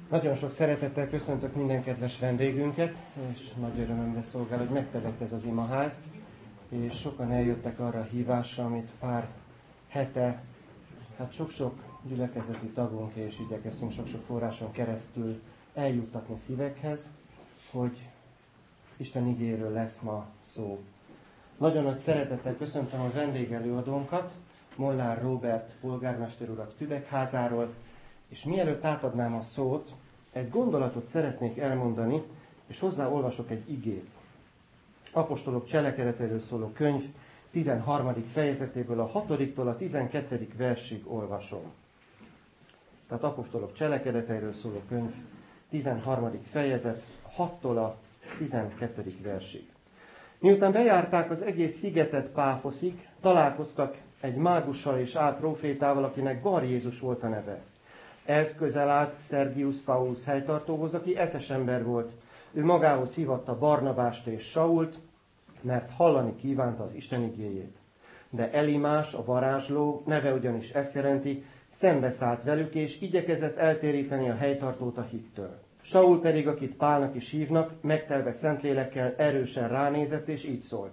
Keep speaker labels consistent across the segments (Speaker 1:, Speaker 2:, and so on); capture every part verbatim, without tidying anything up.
Speaker 1: Nagyon sok szeretettel köszöntök minden kedves vendégünket, és nagy örömömre szolgál, hogy megtelett ez az imaház, és sokan eljöttek arra a hívásra, amit pár hete, hát sok-sok gyülekezeti tagunk, és igyekeztünk sok-sok forráson keresztül eljuttatni szívekhez, hogy Isten igéről lesz ma szó. Nagyon nagy szeretettel köszöntöm a vendégelőadónkat, Molnár Róbert polgármester urat Kübekházáról, és mielőtt átadnám a szót, egy gondolatot szeretnék elmondani, és hozzá olvasok egy igét. Apostolok cselekedetéről szóló könyv tizenharmadik fejezetéből a hatodiktól a tizenkettedik versig olvasom. Tehát Apostolok cselekedeteiről szóló könyv tizenharmadik fejezet hattól a tizenkettedik versig. Miután bejárták az egész szigetet Páfoszig, találkoztak egy mágussal és álprofétával, akinek Bar Jézus volt a neve. Ez közel állt Sergius Paulus helytartóhoz, aki eszes ember volt. Ő magához hívatta Barnabást és Sault, mert hallani kívánta az Isten igéjét. De Elimás, a varázsló, neve ugyanis ezt jelenti, szembeszállt velük, és igyekezett eltéríteni a helytartót a hittől. Saul pedig, akit Pálnak is hívnak, megtelve Szentlélekkel erősen ránézett, és így szólt.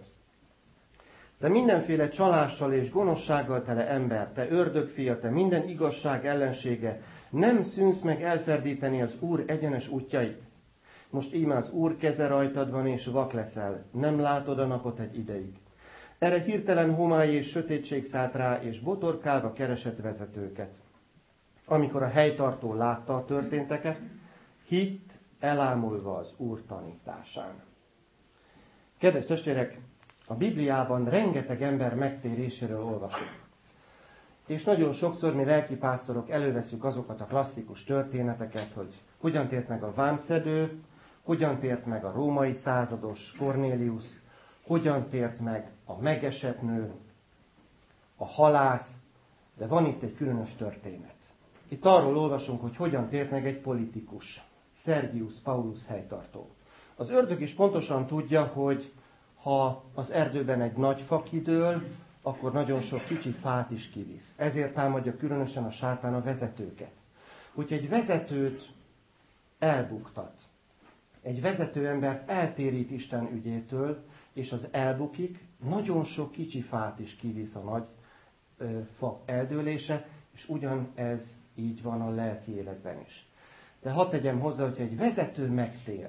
Speaker 1: De mindenféle csalással és gonoszsággal tele ember, te ördögfia, te minden igazság ellensége, nem szűnsz meg elferdíteni az Úr egyenes útjait. Most íme az Úr keze rajtad van, és vak leszel, nem látod a napot egy ideig. Erre hirtelen homály és sötétség szállt rá, és botorkálva keresett vezetőket. Amikor a helytartó látta a történteket, hitt elámulva az Úr tanításán. Kedves testvérek, a Bibliában rengeteg ember megtéréséről olvasunk. És nagyon sokszor mi lelkipásztorok előveszünk azokat a klasszikus történeteket, hogy hogyan tért meg a vámszedő, hogyan tért meg a római százados Kornélius, hogyan tért meg a megesett nő, a halász, de van itt egy különös történet. Itt arról olvasunk, hogy hogyan tért meg egy politikus, Sergius Paulus helytartó. Az ördög is pontosan tudja, hogy ha az erdőben egy nagy fa kidől, akkor nagyon sok kicsi fát is kivisz. Ezért támadja különösen a sátán a vezetőket. Úgyhogy egy vezetőt elbuktat. Egy vezető embert eltérít Isten ügyétől, és az elbukik, nagyon sok kicsi fát is kivisz a nagy ö, fa eldőlése, és ugyanez így van a lelki életben is. De hadd tegyem hozzá, hogyha egy vezető megtér,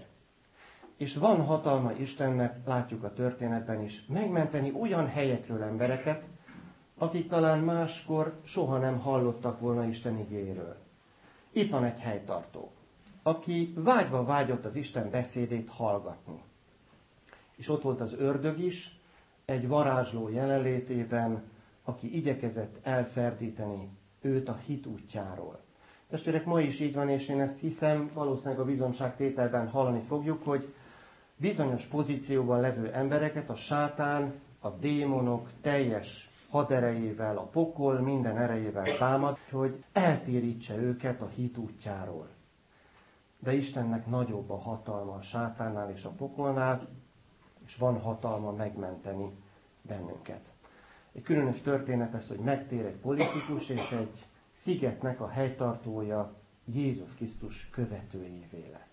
Speaker 1: és van hatalma Istennek, látjuk a történetben is, megmenteni olyan helyekről embereket, akik talán máskor soha nem hallottak volna Isten igéről. Itt van egy helytartó, aki vágyva vágyott az Isten beszédét hallgatni. És ott volt az ördög is, egy varázsló jelenlétében, aki igyekezett elferdíteni őt a hit útjáról. Testvérek, ma is így van, és én ezt hiszem, valószínűleg a bizonyságtételben hallani fogjuk, hogy bizonyos pozícióban levő embereket a sátán, a démonok teljes haderejével, a pokol minden erejével támad, hogy eltérítse őket a hit útjáról. De Istennek nagyobb a hatalma a sátánnál és a pokolnál, és van hatalma megmenteni bennünket. Egy különös történet ez, hogy megtér egy politikus, és egy szigetnek a helytartója Jézus Krisztus követőjévé lesz.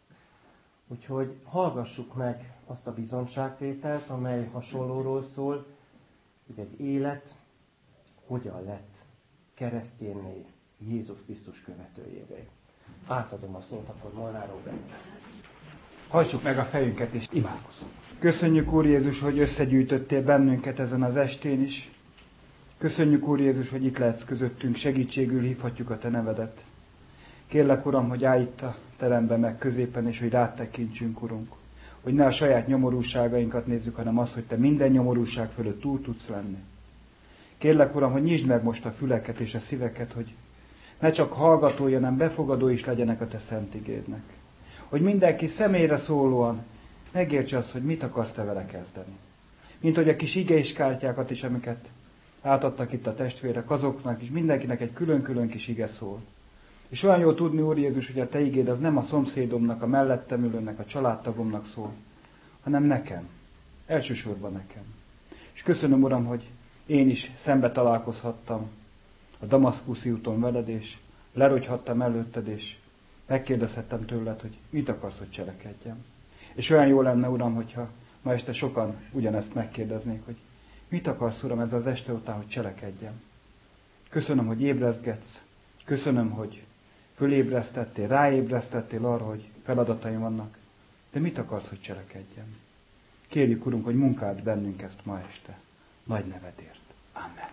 Speaker 1: Úgyhogy hallgassuk meg azt a bizonságtételt, amely hasonlóról szól, hogy egy élet hogyan lett keresztjénné Jézus Krisztus követőjévé. Átadom a szót akkor Molnár Róbertnek.
Speaker 2: Hajtsuk meg a fejünket és imádkozzunk. Köszönjük, Úr Jézus, hogy összegyűjtöttél bennünket ezen az estén is. Köszönjük, Úr Jézus, hogy itt lehetsz közöttünk, segítségül hívhatjuk a Te nevedet. Kérlek, Uram, hogy állj itt a teremben meg középen, és hogy rád tekintsünk, Urunk. Hogy ne a saját nyomorúságainkat nézzük, hanem az, hogy Te minden nyomorúság fölött túl tudsz lenni. Kérlek, Uram, hogy nyisd meg most a füleket és a szíveket, hogy ne csak hallgatói, hanem befogadó is legyenek a Te szent igédnek. Hogy mindenki személyre szólóan megértse azt, hogy mit akarsz Te vele kezdeni. Mint hogy a kis igeiskártyákat is, amiket átadtak itt a testvérek, azoknak is mindenkinek egy külön-külön kis ige szól. És olyan jó tudni, Úr Jézus, hogy a Te igéd az nem a szomszédomnak, a mellettem ülőnek, a családtagomnak szól, hanem nekem. Elsősorban nekem. És köszönöm, Uram, hogy én is szembe találkozhattam a damaszkuszi úton veled, és lerogyhattam előtted, és megkérdezhettem tőled, hogy mit akarsz, hogy cselekedjem. És olyan jó lenne, Uram, hogyha ma este sokan ugyanezt megkérdeznék, hogy mit akarsz, Uram, ez az este után, hogy cselekedjem. Köszönöm, hogy ébrezgetsz. Köszönöm, hogy fölébresztettél, ráébresztettél arra, hogy feladataim vannak. De mit akarsz, hogy cselekedjem? Kérjük, Urunk, hogy munkáld bennünk ezt ma este. Nagy nevedért. Amen.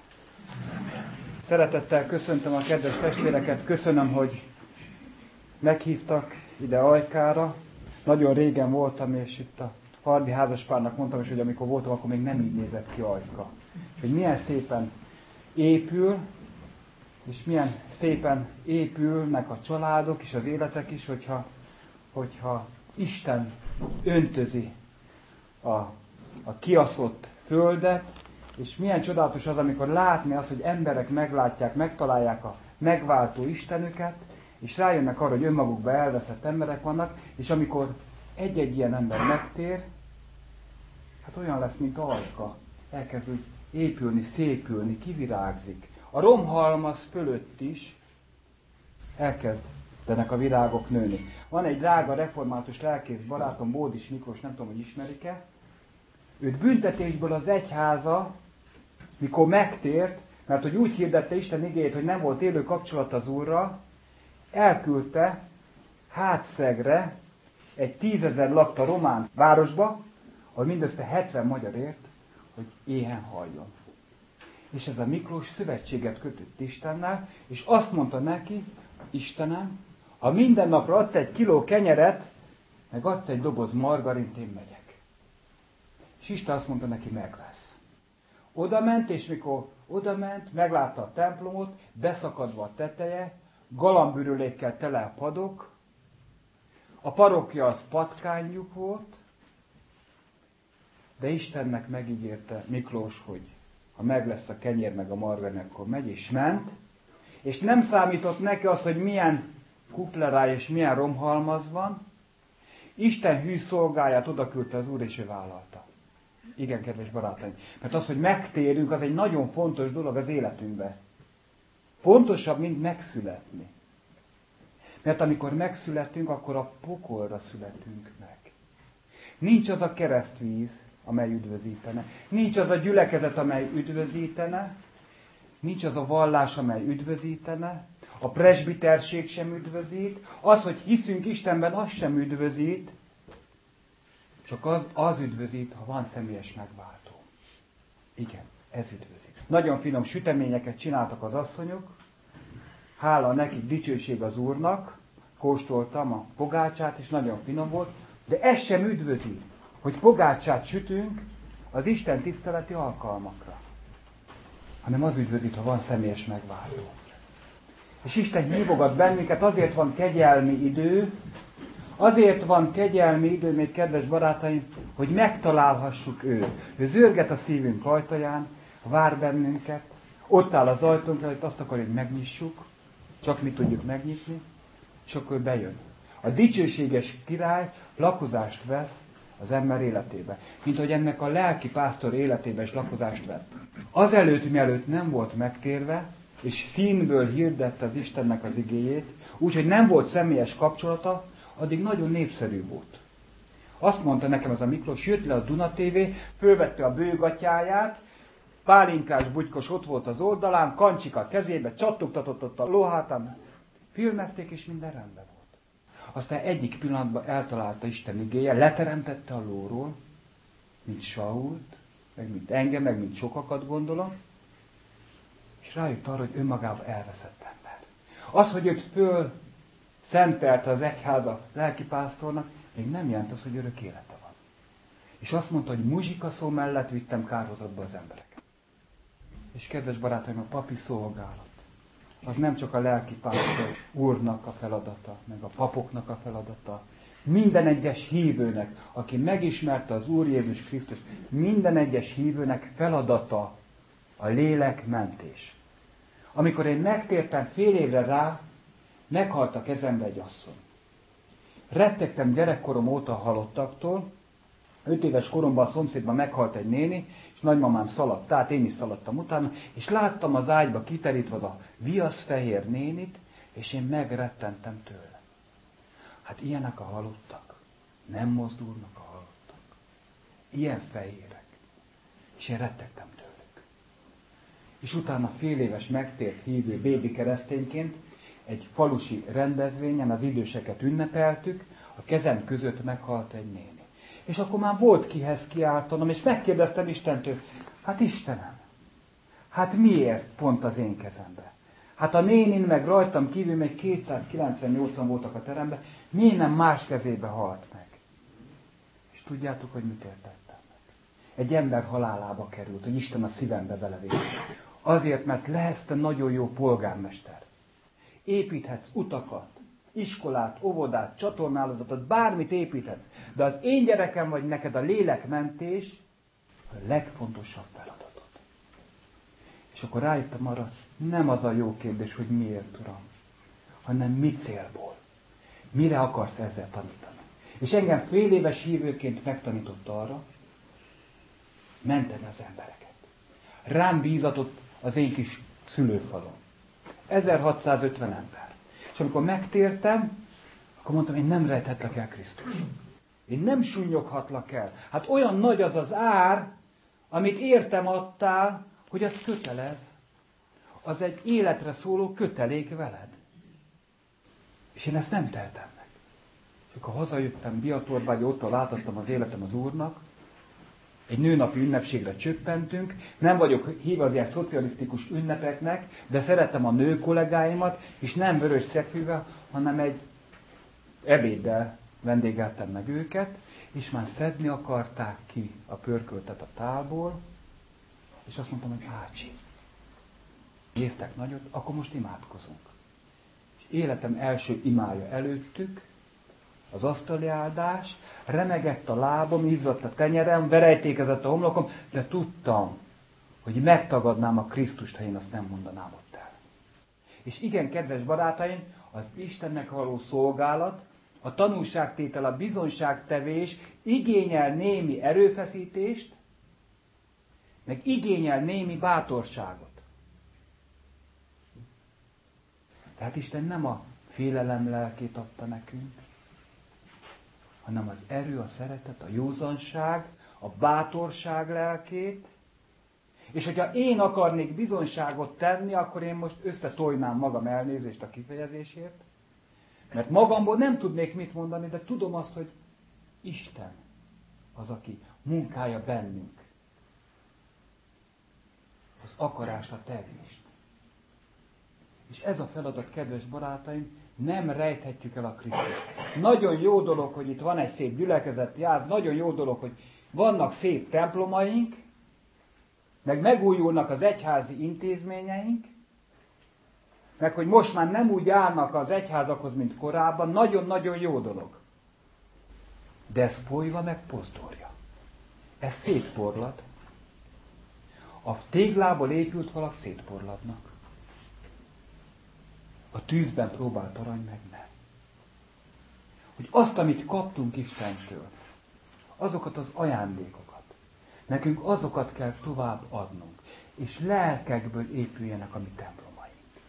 Speaker 2: Szeretettel köszöntöm a kedves testvéreket. Köszönöm, hogy meghívtak ide Ajkára. Nagyon régen voltam, és itt a Hardi házaspárnak mondtam is, hogy amikor voltam, akkor még nem így nézett ki Ajka. Hogy milyen szépen épül, és milyen szépen épülnek a családok és az életek is, hogyha, hogyha Isten öntözi a, a kiaszott földet, és milyen csodálatos az, amikor látni azt, hogy emberek meglátják, megtalálják a megváltó Istenüket, és rájönnek arra, hogy önmagukba elveszett emberek vannak, és amikor egy-egy ilyen ember megtér, hát olyan lesz, mint Ajka. Elkezd úgy épülni, szépülni, kivirágzik. A romhalmaz fölött is elkezdenek a virágok nőni. Van egy drága református lelkész barátom, Bódis Miklós, nem tudom, hogy ismerik-e. Őt büntetésből az egyháza, mikor megtért, mert hogy úgy hirdette Isten igéjét, hogy nem volt élő kapcsolat az Úrral, elküldte Hátszegre egy tízezer lakta román városba, ahol mindössze hetven magyar ért, hogy éhen haljon. És ez a Miklós szövetséget kötött Istennel, és azt mondta neki, Istenem, ha minden napra adsz egy kiló kenyeret, meg adsz egy doboz margarint, én megyek. És Isten azt mondta neki, meg lesz. Oda ment, és mikor oda ment, meglátta a templomot, beszakadva a teteje, galambürülékkel tele a padok, a parokja az patkányjuk volt, de Istennek megígérte Miklós, hogy ha meg lesz a kenyér meg a margarin, akkor megy, és ment, és nem számított neki az, hogy milyen kupleráj és milyen romhalmaz van. Isten hű szolgáját odaküldte az Úr, és ő vállalta. Igen, kedves barátaim. Mert az, hogy megtérünk, az egy nagyon fontos dolog az életünkben. Fontosabb, mint megszületni. Mert amikor megszületünk, akkor a pokolra születünk meg. Nincs az a keresztvíz, amely üdvözítene. Nincs az a gyülekezet, amely üdvözítene. Nincs az a vallás, amely üdvözítene. A presbiterség sem üdvözít. Az, hogy hiszünk Istenben, az sem üdvözít. Csak az, az üdvözít, ha van személyes megváltó. Igen, ez üdvözít. Nagyon finom süteményeket csináltak az asszonyok. Hála nekik, dicsőség az Úrnak. Kóstoltam a pogácsát, és nagyon finom volt. De ez sem üdvözít, hogy pogácsát sütünk az Isten tiszteleti alkalmakra. Hanem az üdvözít, ha van személyes megváltó. És Isten hívogat bennünket, azért van kegyelmi idő, azért van kegyelmi idő, még kedves barátaim, hogy megtalálhassuk őt. Ő zörget a szívünk ajtaján, vár bennünket, ott áll az ajtónk előtt, azt akarja, hogy megnyissuk, csak mi tudjuk megnyitni, és akkor bejön. A dicsőséges király lakozást vesz az ember életébe. Mint hogy ennek a lelki pásztor életébe is lakozást vett. Azelőtt, mielőtt nem volt megtérve, és színből hirdette az Istennek az igéjét, úgyhogy nem volt személyes kapcsolata, addig nagyon népszerű volt. Azt mondta nekem ez a Miklós, jött le a Duna té vé, fölvette a bőgatyáját, pálinkás bugykos ott volt az oldalán, kancsika kezébe, csattogtatott ott a lóhátán, filmezték, és minden rendben volt. Aztán egyik pillanatban eltalálta Isten igéje, leteremtette a lóról, mint Sault, meg mint engem, meg mint sokakat gondolom, és rájött arra, hogy önmagában elveszett ember. Az, hogy őt föl szentelte az egyháza lelkipásztornak, még nem jelent az, hogy örök élete van. És azt mondta, hogy muzsikaszó mellett vittem kárhozatba az embereket. És kedves barátaim, a papi szolgálat az nem csak a lelkipásztor úrnak a feladata, meg a papoknak a feladata. Minden egyes hívőnek, aki megismerte az Úr Jézus Krisztus, minden egyes hívőnek feladata a lélek mentés. Amikor én megtértem fél évre rá, meghalt a kezembe egy asszony. Rettegtem gyerekkorom óta a halottaktól, öt éves koromban a szomszédban meghalt egy néni, és nagymamám szaladt át, én is szaladtam utána, és láttam az ágyba kiterítve az a viaszfehér nénit, és én megrettentem tőle. Hát ilyenek a halottak. Nem mozdulnak a halottak. Ilyen fehérek. És én rettegtem tőlük. És utána fél éves megtért hívő bébi keresztényként egy falusi rendezvényen az időseket ünnepeltük, a kezem között meghalt egy néni. És akkor már volt kihez kiáltanom, és megkérdeztem Istentől, hát Istenem, hát miért pont az én kezembe? Hát a nénin meg rajtam kívül még kétszázkilencvennyolcan voltak a teremben, miért nem más kezébe halt meg? És tudjátok, hogy mit értettem meg? Egy ember halálába került, hogy Isten a szívembe belevész. Azért, mert lehetsz te nagyon jó polgármester. Építhetsz utakat, iskolát, óvodát, csatornálozatot, bármit építhetsz. De az én gyerekem vagy neked a lélekmentés a legfontosabb feladatod. És akkor rájöttem arra, nem az a jó kérdés, hogy miért, Uram, hanem mi célból. Mire akarsz ezzel tanítani? És engem fél éves hívőként megtanított arra, menteni az embereket. Rám bízatott az én kis szülőfalom. ezerhatszázötven ember. És amikor megtértem, akkor mondtam, én nem rejthetlek el Krisztus. Én nem sunnyoghatlak el. Hát olyan nagy az az ár, amit értem adtál, hogy az kötelez. Az egy életre szóló kötelék veled. És én ezt nem teltem meg. És akkor hazajöttem Biatorba, hogy ott látottam az életem az Úrnak, egy nőnapi ünnepségre csöppentünk, nem vagyok hívva az ilyen szocialisztikus ünnepeknek, de szeretem a nő kollégáimat, és nem vörös szegfűvel, hanem egy ebéddel vendégeltem meg őket, és már szedni akarták ki a pörköltet a tálból, és azt mondtam, hogy Ácsi, néztek nagyot, akkor most imádkozunk. És életem első imája előttük, az asztali áldás, remegett a lábam, izzadt a tenyerem, verejtékezett a homlokom, de tudtam, hogy megtagadnám a Krisztust, ha én azt nem mondanám ott el. És igen, kedves barátaim, az Istennek való szolgálat, a tanúságtétel, a bizonyságtevés igényel némi erőfeszítést, meg igényel némi bátorságot. Tehát Isten nem a félelem lelkét adta nekünk, hanem az erő, a szeretet, a józanság, a bátorság lelkét. És hogyha én akarnék bizonyságot tenni, akkor én most összetojnám magam, elnézést a kifejezésért, mert magamból nem tudnék mit mondani, de tudom azt, hogy Isten az, aki munkálja bennünk az akarást, a tevést. És ez a feladat, kedves barátaim, nem rejthetjük el a Krisztust. Nagyon jó dolog, hogy itt van egy szép gyülekezeti ház, nagyon jó dolog, hogy vannak szép templomaink, meg megújulnak az egyházi intézményeink, meg hogy most már nem úgy állnak az egyházakhoz, mint korábban, nagyon-nagyon jó dolog. De ez folyva meg pozdorja. Ez szétporlad. A téglából épült valak szétporladnak. A tűzben próbált arany meg nem. Hogy azt, amit kaptunk Istentől, azokat az ajándékokat, nekünk azokat kell tovább adnunk, és lelkekből épüljenek a mi templomaink.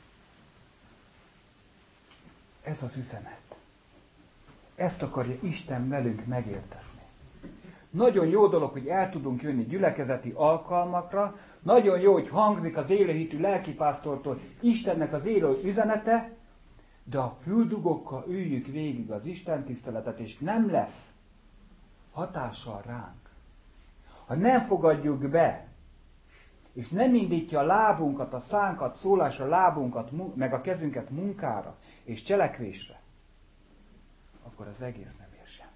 Speaker 2: Ez az üzenet. Ezt akarja Isten velünk megértetni. Nagyon jó dolog, hogy el tudunk jönni gyülekezeti alkalmakra, nagyon jó, hogy hangzik az élőhitű lelkipásztortól Istennek az élő üzenete, de a füldugokkal üljük végig az Isten tiszteletet, és nem lesz hatással ránk. Ha nem fogadjuk be, és nem indítja a lábunkat, a szánkat, szólásra, lábunkat, meg a kezünket munkára és cselekvésre, akkor az egész nem ér semmit.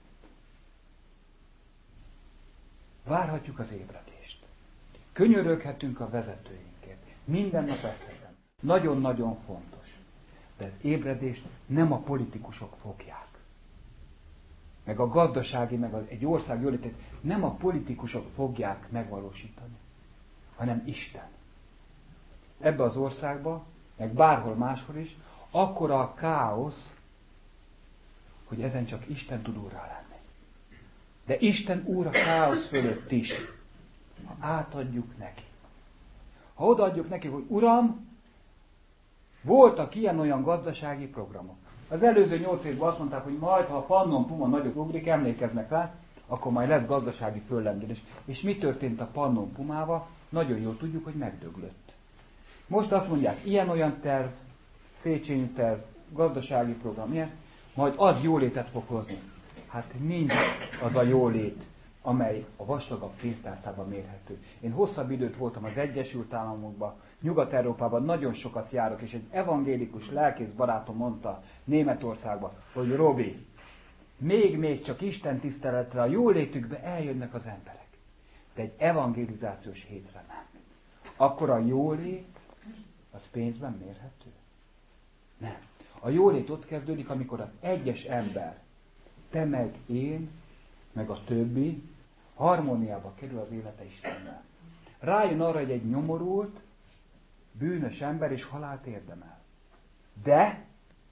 Speaker 2: Várhatjuk az ébredést. Könyöröghetünk a vezetőinkért. Minden nap ezt teszem. Nagyon-nagyon fontos. De az ébredést nem a politikusok fogják. Meg a gazdasági, meg egy ország jólétét nem a politikusok fogják megvalósítani, hanem Isten. Ebbe az országba, meg bárhol máshol is, akkora a káosz, hogy ezen csak Isten tud úrrá lenni. De Isten úr a káosz fölött is, ha átadjuk neki. Ha odaadjuk neki, hogy Uram, voltak ilyen-olyan gazdasági programok. Az előző nyolc évben azt mondták, hogy majd, ha a Pannon Puma nagyot ugrik, emlékeznek rá, akkor majd lesz gazdasági föllendülés. És mi történt a Pannon Pumával? Nagyon jól tudjuk, hogy megdöglött. Most azt mondják, ilyen-olyan terv, Széchenyi terv, gazdasági program, ilyen, majd az jólétet fog hozni. Hát nincs az a jólét, amely a vastagabb pénztárcában mérhető. Én hosszabb időt voltam az Egyesült Államokban, Nyugat-Európában nagyon sokat járok, és egy evangélikus lelkész barátom mondta Németországban, hogy Robi, még-még csak Isten tiszteletre, a jólétükbe eljönnek az emberek. De egy evangelizációs hétre nem. Akkor a jólét, az pénzben mérhető? Nem. A jólét ott kezdődik, amikor az egyes ember, te meg én, meg a többi, harmóniába kerül az élete Istennel. Rájön arra, hogy egy nyomorult, bűnös ember és halált érdemel. De,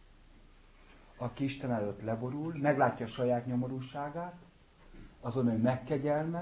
Speaker 2: aki Isten előtt leborul, meglátja a saját nyomorúságát, azon ő megkegyelmez,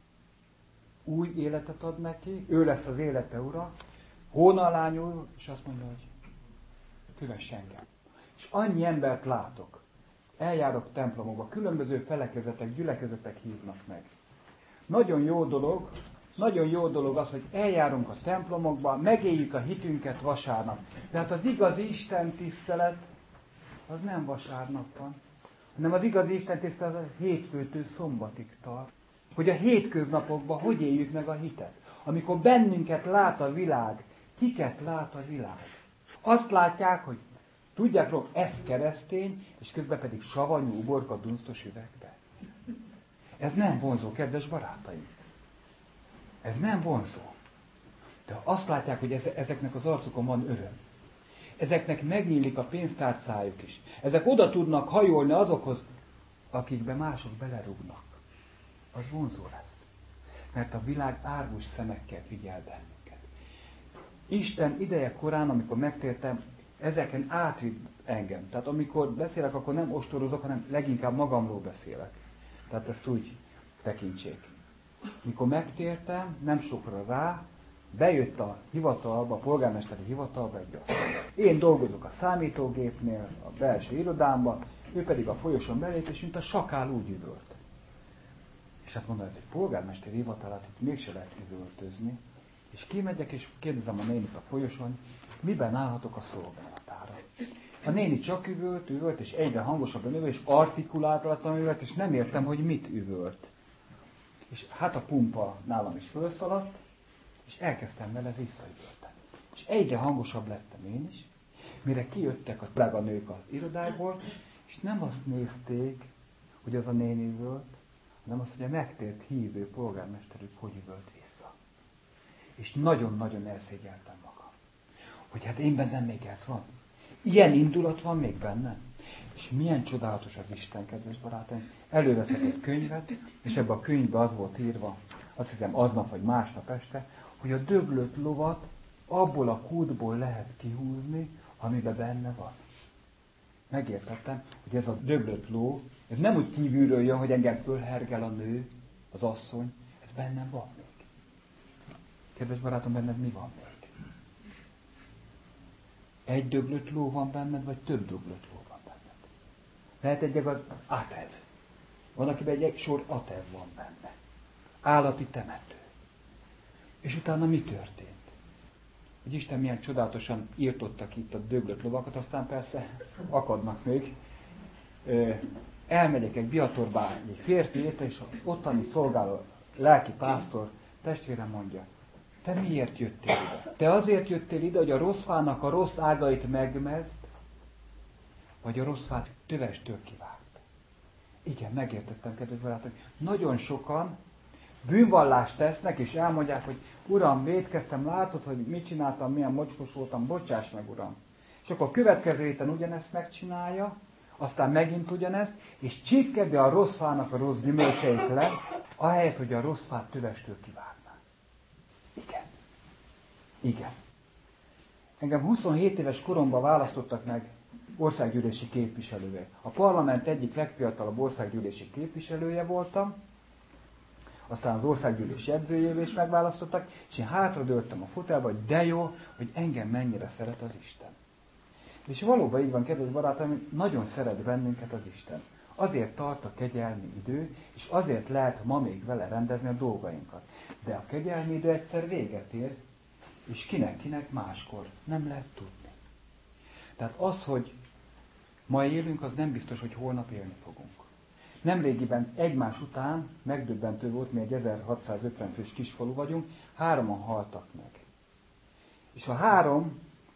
Speaker 2: új életet ad neki, ő lesz az élete ura, hónalányul, és azt mondja, hogy kövess engem. És annyi embert látok, eljárok templomokba, különböző felekezetek, gyülekezetek hívnak meg. Nagyon jó dolog, nagyon jó dolog az, hogy eljárunk a templomokba, megéljük a hitünket vasárnap. De hát az igazi Isten tisztelet, az nem vasárnap van, hanem az igazi Isten tisztelet az hétfőtől szombatig tart. Hogy a hétköznapokban hogy éljük meg a hitet. Amikor bennünket lát a világ, kiket lát a világ. Azt látják, hogy tudják róla, ez keresztény, és közben pedig savanyú uborka dunsztos üvegbe. Ez nem vonzó, kedves barátaim. Ez nem vonzó. De azt látják, hogy ezeknek az arcokon van öröm. Ezeknek megnyílik a pénztárcájuk is. Ezek oda tudnak hajolni azokhoz, akikbe mások belerúgnak. Az vonzó lesz. Mert a világ árgus szemekkel figyel bennünket. Isten ideje korán, amikor megtértem, ezeken átvitt engem. Tehát amikor beszélek, akkor nem ostorozok, hanem leginkább magamról beszélek. Tehát ezt úgy tekintsék. Mikor megtértem, nem sokra rá, bejött a hivatalba, a polgármesteri hivatalba egy asszony. Én dolgozok a számítógépnél, a belső irodámban, ő pedig a folyosón belép, és mint a sakál úgy üvölt. És hát mondom, ez egy polgármesteri hivatal, hát itt mégse lehet üvöltözni. És kimegyek, és kérdezem a nénit a folyosón, miben állhatok a szolgálatára. A néni csak üvölt, üvölt, és egyre hangosabban üvölt, és artikulálatlan üvölt, és nem értem, hogy mit üvölt. És hát a pumpa nálam is felszaladt, és elkezdtem vele visszaüvölteni. És egyre hangosabb lettem én is, mire kijöttek a pleganők az irodából, és nem azt nézték, hogy az a néni üvölt, hanem azt, hogy a megtért hívő polgármesterük hogy üvölt vissza. És nagyon-nagyon elszégyeltem magam. Hogy hát én bennem még ez van. Ilyen indulat van még bennem. És milyen csodálatos az Isten, kedves barátaim. Előveszek egy könyvet, és ebben a könyvben az volt írva, azt hiszem aznap vagy másnap este, hogy a döglött lovat abból a kútból lehet kihúzni, amiben benne van. Megértettem, hogy ez a döglött ló, ez nem úgy kívülről jön, hogy engem fölhergel a nő, az asszony, ez bennem van még. Kedves barátom, benned mi van még? Egy döglött ló van benned, vagy több döglött ló van benned? Lehet egy az atev. Van, akiben egy sor atev van benne. Állati temető. És utána mi történt? Hogy Isten milyen csodálatosan írtottak itt a döglött lovakat, aztán persze akadnak még. Elmegyek egy biatorbá egy férfi érte, és az ottani szolgáló lelki pásztor testvérem mondja, te miért jöttél ide? Te azért jöttél ide, hogy a rossz fának a rossz ágait megmezd, vagy a rossz fát tövestől kivágd? Igen, megértettem, kedves barátok. Nagyon sokan bűnvallást tesznek, és elmondják, hogy Uram, vétkeztem, látod, hogy mit csináltam, milyen mocskos voltam, bocsáss meg, Uram. És akkor a következő héten ugyanezt megcsinálja, aztán megint ugyanezt, és csípkedje a rossz fának a rossz gyümölcseit le, ahelyett, hogy a rossz fát tövestől kivágná. Igen. Igen. Engem huszonhét éves koromban választottak meg országgyűlési képviselője. A parlament egyik legfiatalabb országgyűlési képviselője voltam, aztán az országgyűlés jegyzőjévé is megválasztottak, és én hátradőltem a fotelba, hogy de jó, hogy engem mennyire szeret az Isten. És valóban így van, kedves barátaim, nagyon szeret bennünket az Isten. Azért tart a kegyelmi idő, és azért lehet ma még vele rendezni a dolgainkat. De a kegyelmi idő egyszer véget ér, és kinek-kinek máskor nem lehet tudni. Tehát az, hogy ma élünk, az nem biztos, hogy holnap élni fogunk. Nemrégiben egymás után megdöbbentő volt, mi egy ezerhatszázötven fős kisfalu vagyunk, hároman haltak meg. És a három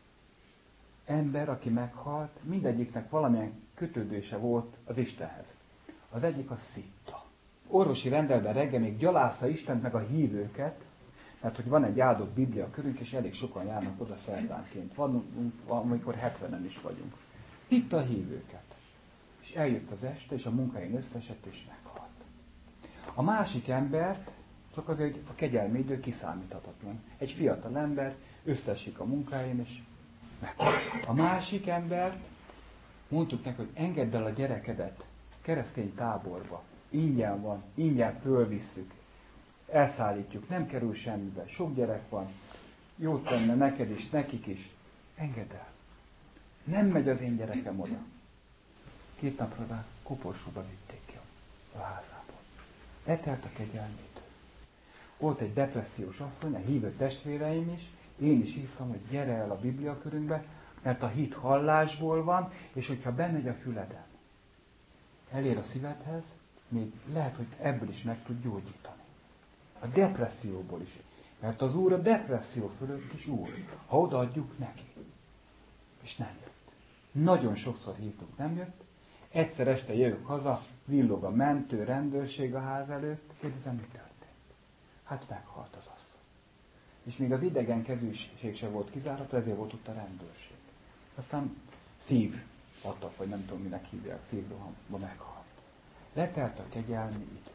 Speaker 2: ember, aki meghalt, mindegyiknek valamilyen kötődése volt az Istenhez. Az egyik a szitta. Orvosi rendelben reggel még gyalázta Istent meg a hívőket, mert hogy van egy áldott Biblia körünk, és elég sokan járnak oda szerdánként. Van, amikor hetvenen is vagyunk. Hitt a hívőket. És eljött az este, és a munkáin összeesett, és meghalt. A másik embert, csak azért, hogy a kegyelmi idő kiszámíthatatlan. Egy fiatal ember összeesik a munkáin, és meghalt. A másik embert mondtuk neki, hogy engedd el a gyerekedet keresztény táborba. Ingyen van, ingyen fölvisszük. Elszállítjuk, nem kerül semmibe. Sok gyerek van, jót tenne neked is, nekik is. Engedd el. Nem megy az én gyerekem oda. Két napra rá koporsóba vitték ki a házából. Letelt a kegyelmi idő. Volt egy depressziós asszony, a hívő testvéreim is, én is hívtam, hogy gyere el a Biblia körünkbe, mert a hit hallásból van, és hogyha bemegy a füleden, elér a szívedhez, még lehet, hogy ebből is meg tud gyógyítani. A depresszióból is. Mert az Úr a depresszió fölött is Úr, ha odaadjuk neki. És nem jött. Nagyon sokszor hívtuk, nem jött. Egyszer este jövök haza, villog a mentő, rendőrség a ház előtt. Kérdezem, mi történt? Hát meghalt az asszony. És még az idegen kezűség se volt kizáratva, ezért volt ott a rendőrség. Aztán szív adtak, vagy nem tudom, minek hívják, szívrohamban meghalt. Letelt a kegyelmi idő.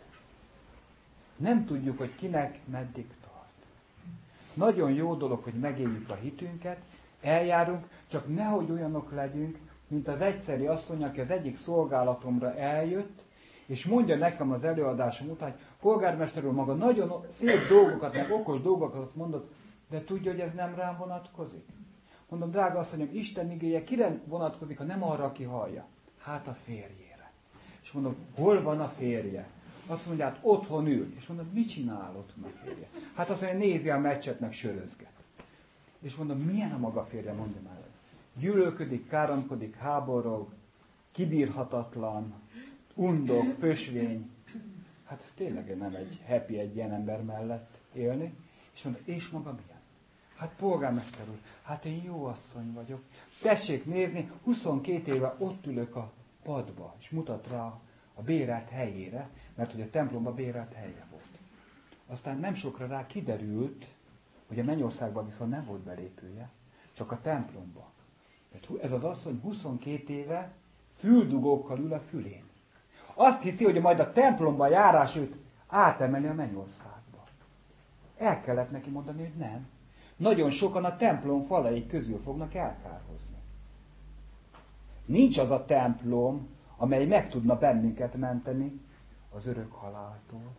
Speaker 2: Nem tudjuk, hogy kinek meddig tart. Nagyon jó dolog, hogy megéljük a hitünket, eljárunk, csak nehogy olyanok legyünk, mint az egyszeri asszony, aki az egyik szolgálatomra eljött, és mondja nekem az előadásom után, hogy polgármester úr maga nagyon szép dolgokat, meg okos dolgokat mondott, de tudja, hogy ez nem rám vonatkozik? Mondom, drága asszonyom, Isten igéje kire vonatkozik, ha nem arra, aki hallja? Hát a férjére. És mondom, hol van a férje? Azt mondja, hát otthon ül. És mondom, mit csinál otthon a férje? Hát azt mondja, nézi a meccset, meg sörözget. És mondom, milyen a maga férje, mondja már. Gyűlölködik, káromkodik, háborog, kibírhatatlan, undok, pösvény. Hát ez tényleg nem egy happy egy ilyen ember mellett élni. És mondom, és maga milyen? Hát polgármester úr, hát én jó asszony vagyok. Tessék nézni, huszonkét éve ott ülök a padba, és mutat rá a bérelt helyére, mert hogy a templomban bérelt helye volt. Aztán nem sokra rá kiderült, hogy a mennyországban viszont nem volt belépője, csak a templomban. Mert ez az asszony huszonkét éve füldugókkal ül a fülén. Azt hiszi, hogy majd a templomban járás őt átemeli a mennyországba. El kellett neki mondani, hogy nem. Nagyon sokan a templom falai közül fognak elkárhozni. Nincs az a templom, amely meg tudna bennünket menteni az örök haláltól.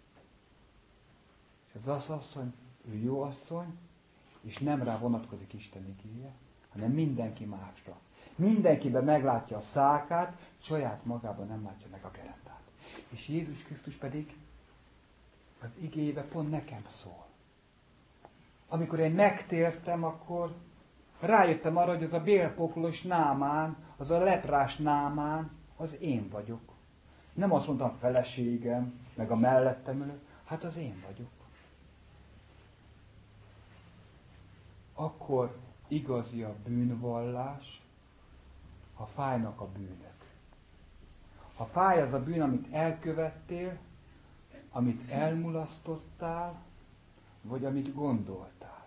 Speaker 2: És ez az asszony, ő jó asszony, és nem rá vonatkozik Isten igéje, hanem mindenki másra. Mindenkiben meglátja a szákát, saját magában nem látja meg a gerendát. És Jézus Krisztus pedig az igéjébe pont nekem szól. Amikor én megtértem, akkor rájöttem arra, hogy az a bélpoklos Námán, az a leprás Námán, az én vagyok. Nem azt mondtam a feleségem, meg a mellettem ülő, hát az én vagyok. Akkor igazi a bűnvallás, ha fájnak a bűnök. Ha fáj az a bűn, amit elkövettél, amit elmulasztottál, vagy amit gondoltál.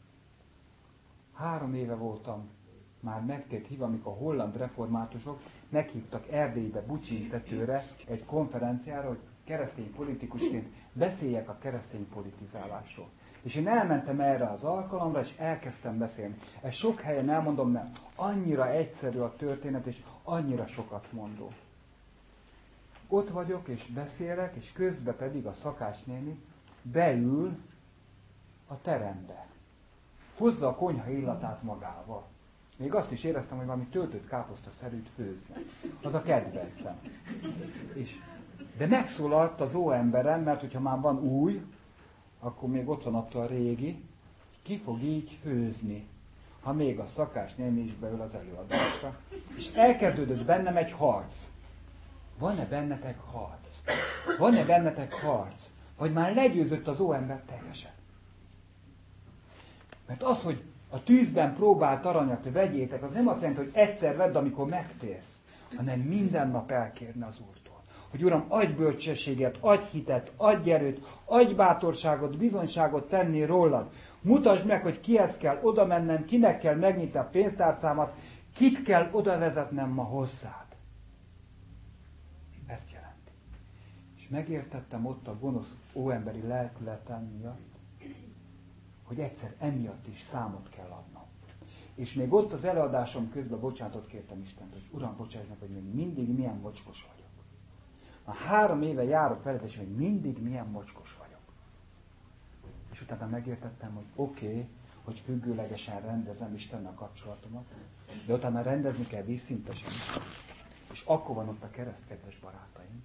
Speaker 2: Három éve voltam már megtért hív, amikor a holland reformátusok meghívtak Erdélybe, Bucsin tetőre egy konferenciára, hogy keresztény politikusként beszéljek a keresztény politizálásról. És én elmentem erre az alkalomra, és elkezdtem beszélni. Ezt sok helyen elmondom, mert annyira egyszerű a történet, és annyira sokat mondó. Ott vagyok, és beszélek, és közben pedig a szakácsnéni beül a terembe. Hozza a konyha illatát magával. Még azt is éreztem, hogy valami töltött káposztaszerűt főznek. Az a kedvencem. És, de megszólalt az óemberem, mert hogyha már van új, akkor még ott van attól a régi, ki fog így főzni, ha még a szakás néni is beül az előadásra. És elkezdődött bennem egy harc. Van-e bennetek harc? Van-e bennetek harc? Vagy már legyőzött az óember teljesen? Mert az, hogy a tűzben próbált aranyat vegyétek, az nem azt jelenti, hogy egyszer vedd, amikor megtérsz, hanem minden nap elkérni az Úrtól. Hogy Uram, adj bölcsességet, adj hitet, adj erőt, adj bátorságot, bizonyságot tenni rólad. Mutasd meg, hogy kihez kell oda mennem, kinek kell megnyitni a pénztárcámat, kit kell oda vezetnem ma hozzád. Ezt jelenti. És megértettem ott a gonosz óemberi lelkületem miatt, hogy egyszer emiatt is számot kell adnom. És még ott az előadásom közben bocsánatot kértem Istent, hogy Uram, bocsáss meg, hogy még mindig milyen mocskos vagyok. Már három éve járok veled, és még mindig milyen mocskos vagyok. És utána megértettem, hogy oké, okay, hogy függőlegesen rendezem Istennel kapcsolatomat, de utána rendezni kell vízszintesen. És akkor van ott a kereszt, kedves barátaim.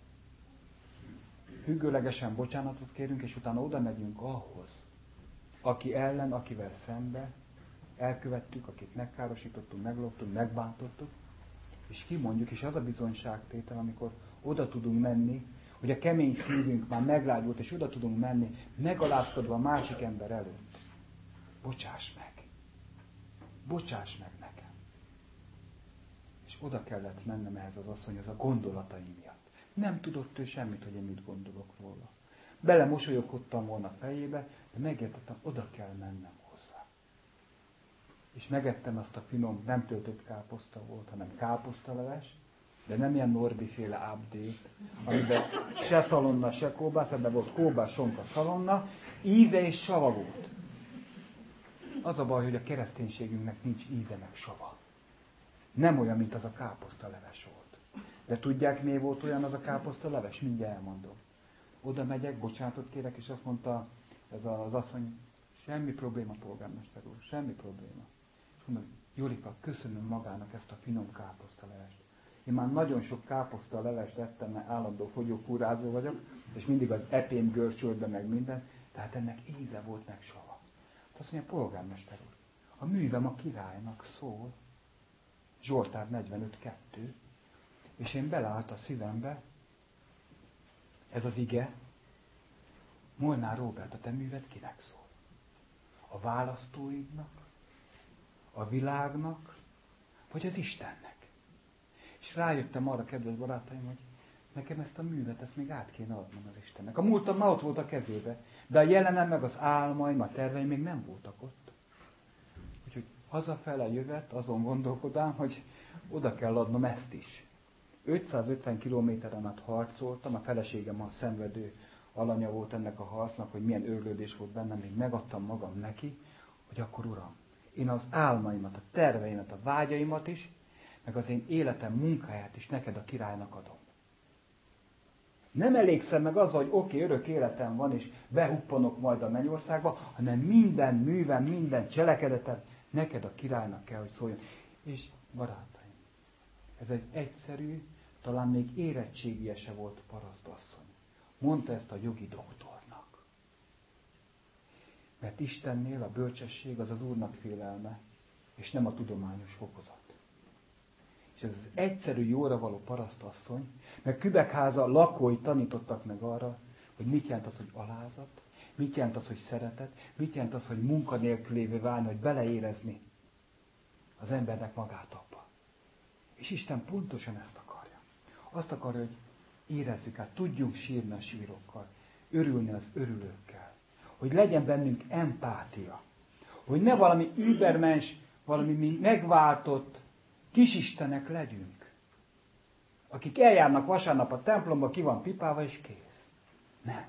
Speaker 2: Függőlegesen bocsánatot kérünk, és utána oda megyünk ahhoz, aki ellen, akivel szembe elkövettük, akit megkárosítottunk, megloptunk, megbántottuk, és kimondjuk, és az a bizonyságtétel, amikor oda tudunk menni, hogy a kemény szívünk már meglágyult, és oda tudunk menni, megalázkodva a másik ember előtt. Bocsáss meg! Bocsáss meg nekem! És oda kellett mennem ehhez az asszonyhoz a gondolataim miatt. Nem tudott ő semmit, hogy én mit gondolok róla. Bele mosolyogkodtam volna a fejébe, de megértettem, oda kell mennem hozzá. És megettem azt a finom, nem töltött káposzta volt, hanem káposztaleves, de nem ilyen Norbi-féle update, amiben se szalonna, se kóbász, ebben volt kóbász, sonka, szalonna, íze és sava volt. Az a baj, hogy a kereszténységünknek nincs íze meg sava. Nem olyan, mint az a káposztaleves volt. De tudják, miért volt olyan az a káposztaleves? Mindjárt elmondom. Oda megyek, bocsánatot kérek, és azt mondta ez az asszony, semmi probléma, polgármester úr, semmi probléma. És mondom, Jolika, köszönöm magának ezt a finom káposztalevest. Én már nagyon sok káposztalevest ettem, mert állandó fogyókúrázó vagyok, és mindig az epém görcsölt be meg minden, tehát ennek íze volt meg sava. Azt mondja, polgármester úr, a művem a királynak szól. Zsoltár negyvenöt kettő. És én beleállt a szívembe, ez az ige, Molnár Róbert, a te műved kinek szól? A választóidnak? A világnak? Vagy az Istennek? És rájöttem arra, kedves barátaim, hogy nekem ezt a művet, ezt még át kéne adnom az Istennek. A múltam már ott volt a kezébe, de a jelenem meg az álmaim, a terveim még nem voltak ott. Úgyhogy hazafele jövet, azon gondolkodám, hogy oda kell adnom ezt is. ötszázötven kilométeren át harcoltam, a feleségem a szenvedő alanya volt ennek a harcnak, hogy milyen őrlődés volt bennem, még megadtam magam neki, hogy akkor Uram, én az álmaimat, a terveimet, a vágyaimat is, meg az én életem munkáját is neked a királynak adom. Nem elégszem meg azzal, hogy oké, okay, örök életem van, és behuppanok majd a mennyországba, hanem minden művem, minden cselekedetem neked a királynak kell, hogy szóljon. És barátaim, ez egy egyszerű, talán még érettségie se volt parasztasszony. Mondta ezt a jogi doktornak. Mert Istennél a bölcsesség az az Úrnak félelme, és nem a tudományos fokozat. És ez az egyszerű, jóra való parasztasszony, meg Kübekháza lakói tanítottak meg arra, hogy mit jelent az, hogy alázat, mit jelent az, hogy szeretet, mit jelent az, hogy munkanélkülévé válni, hogy beleérezni az embernek magát abba. És Isten pontosan ezt akarja. Azt akarja, hogy érezzük át, tudjunk sírni a sírokkal, örülni az örülőkkel, hogy legyen bennünk empátia, hogy ne valami übermens, valami mi megváltott kisistenek legyünk, akik eljárnak vasárnap a templomba, ki van pipálva, és kész. Nem.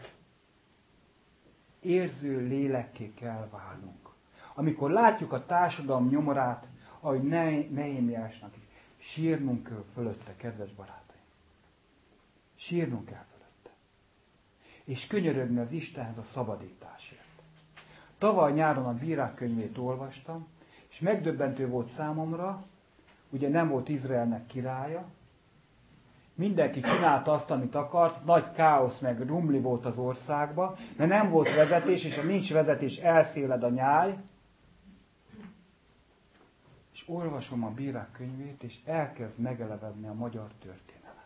Speaker 2: Érző lélekké kell válnunk. Amikor látjuk a társadalom nyomorát, ahogy Nehémiásnak is, sírnunk kell fölötte, kedves barátaim. Sírnunk kell fölötte. És könyörögni az Istenhez a szabadításért. Tavaly nyáron a Bírák könyvét olvastam, és És megdöbbentő volt számomra, ugye nem volt Izraelnek királya, mindenki csinálta azt, amit akart, nagy káosz meg rumli volt az országban, mert nem volt vezetés, és ha nincs vezetés, elszéled a nyáj. És olvasom a Bírák könyvét, és elkezd megelevedni a magyar történelem.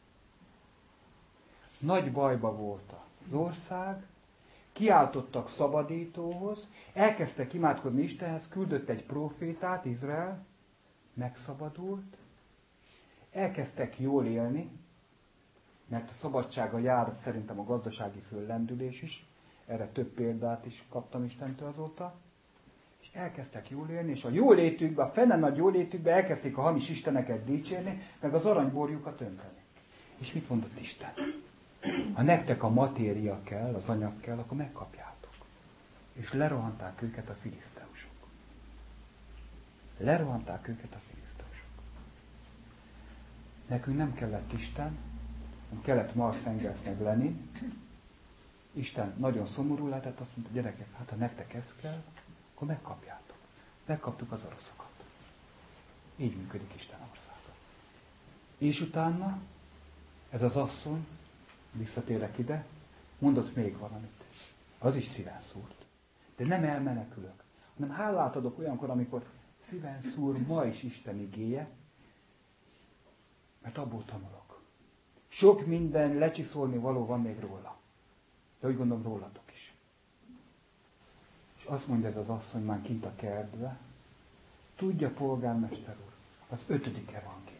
Speaker 2: Nagy bajba volt az ország, kiáltottak szabadítóhoz, elkezdtek imádkozni Istenhez, küldött egy prófétát, Izrael, megszabadult, elkezdtek jól élni, mert a szabadsága jár szerintem a gazdasági föllendülés is, erre több példát is kaptam Istentől azóta, és elkezdtek jól élni, és a jólétükbe, a fene nagy jólétükbe elkezdték a hamis isteneket dicsérni, meg az aranyborjukat önteni. És mit mondott Isten? Ha nektek a matéria kell, az anyag kell, akkor megkapjátok. És lerohanták őket a filiszteusok. Lerohanták őket a filiszteusok. Nekünk nem kellett Isten, nem kellett Marx, Engels meg Lenin. Isten nagyon szomorú lehetett, azt mondta, gyerekek, hát ha nektek ez kell, akkor megkapjátok. Megkaptuk az oroszokat. Így működik Isten országa. És utána ez az asszony, visszatérek ide, mondott még valamit. Az is szíven szúrt. De nem elmenekülök, hanem hálát adok olyankor, amikor szíven szúr ma is Isten igéje, mert abból tanulok. Sok minden lecsiszolni való van még róla. De úgy gondolom rólatok is. És azt mondja ez az asszony már kint a kertbe, tudja, polgármester úr, az ötödik evangélium.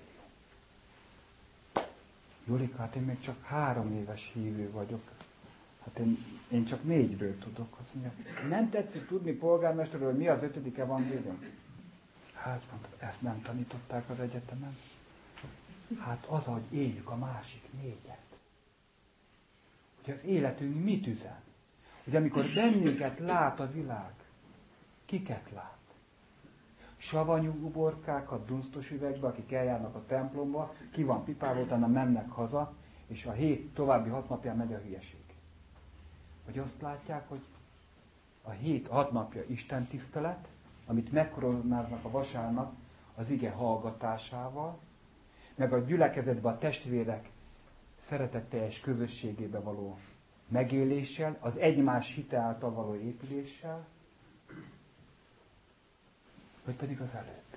Speaker 2: Jolika, hát én még csak három éves hívő vagyok. Hát én, én csak négyről tudok. Azt mondja, nem tetszik tudni, polgármester úr, hogy mi az ötödik evangélium? Hát mondtam, ezt nem tanították az egyetemen. Hát az, hogy éljük a másik négyet. Hogy az életünk mit üzen? Hogy amikor bennünket lát a világ, kiket lát? Savanyú uborkákat dunsztos üvegbe, akik eljárnak a templomba, ki van pipálva, utána mennek haza, és a hét további hat napján megy a hülyeség. Hogy azt látják, hogy a hét, hat napja Isten tisztelet, amit megkoronáznak a vasárnap az ige hallgatásával, meg a gyülekezetben a testvérek szeretetteljes közösségébe való megéléssel, az egymás hite által való épüléssel, vagy pedig az előbb.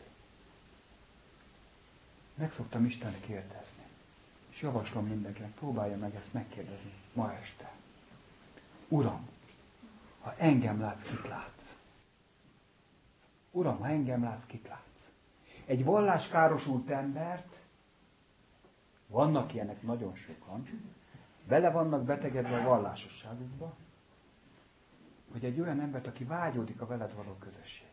Speaker 2: Meg szoktam Istent kérdezni, és javaslom mindenkinek, próbálja meg ezt megkérdezni ma este. Uram, ha engem látsz, kit látsz? Uram, ha engem látsz, kit látsz? Egy valláskárosult embert, vannak ilyenek nagyon sokan, bele vannak betegedve a vallásosságukba, hogy egy olyan embert, aki vágyódik a veled való közösségre.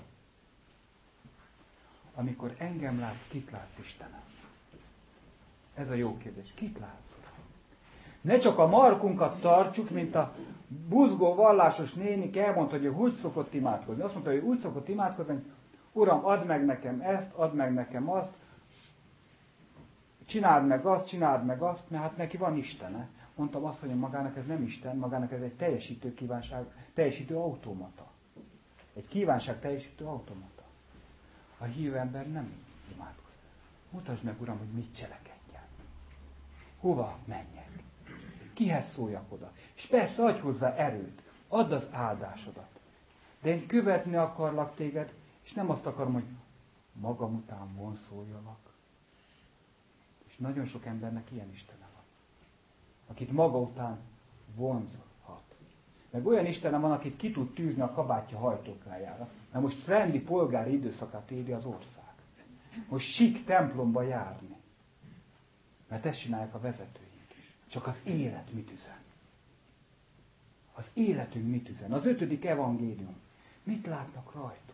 Speaker 2: Amikor engem látsz, kit látsz, Istenem? Ez a jó kérdés. Kit látsz, Uram? Ne csak a markunkat tartsuk, mint a buzgó vallásos nénik elmondta, hogy ő úgy szokott imádkozni. Azt mondta, hogy úgy szokott imádkozni, hogy Uram, add meg nekem ezt, add meg nekem azt, csináld meg azt, csináld meg azt, mert hát neki van Istene. Mondtam azt, hogy magának ez nem Isten, magának ez egy teljesítő kívánság, teljesítő automata. Egy kívánság teljesítő automata. A hívő ember nem imádkozik. Mutasd meg, Uram, hogy mit cselekedjen. Hova menjek? Kihez szóljak oda? És persze, adj hozzá erőt. Add az áldásodat. De én követni akarlak téged, és nem azt akarom, hogy magam után vonszoljalak. És nagyon sok embernek ilyen Istene van. Akit maga után vonzhat. Meg olyan Istene van, akit ki tud tűzni a kabátja hajtókájára. Mert most trendi polgári időszakát éli az ország. Most sik templomba járni. Mert ezt csinálják a vezetőink is. Csak az élet mit üzen? Az életünk mit üzen? Az ötödik evangélium. Mit látnak rajtunk?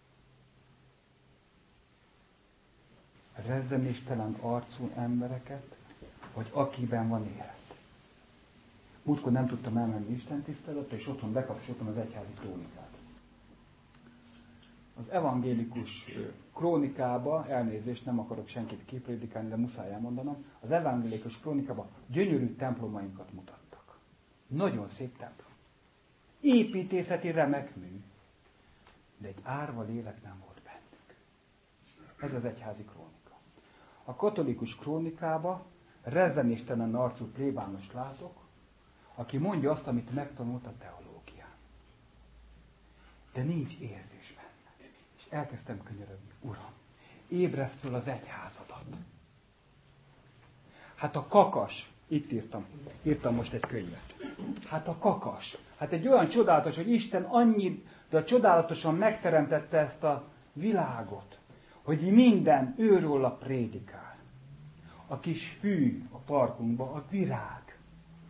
Speaker 2: Rezzenéstelen arcú embereket, vagy akiben van élet. Múltkor nem tudtam elmenni Isten tiszteletre, és otthon bekapcsoltam az egyházi krónikát. Az evangélikus krónikába, elnézést, nem akarok senkit képredikálni, de muszáj elmondanom, az evangélikus krónikába gyönyörű templomainkat mutattak. Nagyon szép templom. Építészeti remek mű. de egy árva lélek nem volt bennük. Ez az egyházi krónika. A katolikus krónikába rezzenéstelen arcú plébánost látok, aki mondja azt, amit megtanult a teológián. De nincs érzés benne. És elkezdtem könyörögni. Uram, ébreszd föl az egyházadat. Hát a kakas, itt írtam, írtam most egy könyvet. Hát a kakas. Hát egy olyan csodálatos, hogy Isten annyira csodálatosan megteremtette ezt a világot, hogy minden őróla prédikál. A kis fű a parkunkban, a virág.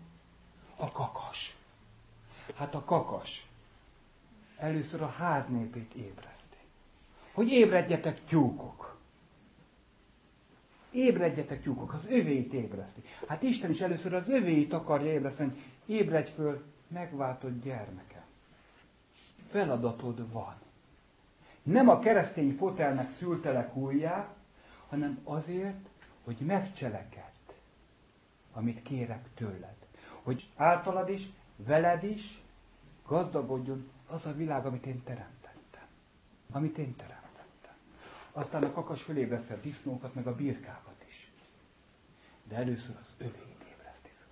Speaker 2: A kakas. Hát a kakas először a ház népét ébreszti. Hogy ébredjetek, tyúkok. Ébredjetek, tyúkok, az övéit ébreszti. Hát Isten is először az övéit akarja ébreszteni. Ébredj föl, megváltott gyermeke. Feladatod van. Nem a keresztény fotelnek szültelek újjá, hanem azért, hogy megcselekedd, amit kérek tőled. Hogy általad is, veled is gazdagodjon az a világ, amit én teremtettem. Amit én teremtettem. Aztán a kakas fölébreszti a disznókat, meg a birkákat is. De először az övét ébreszti föl.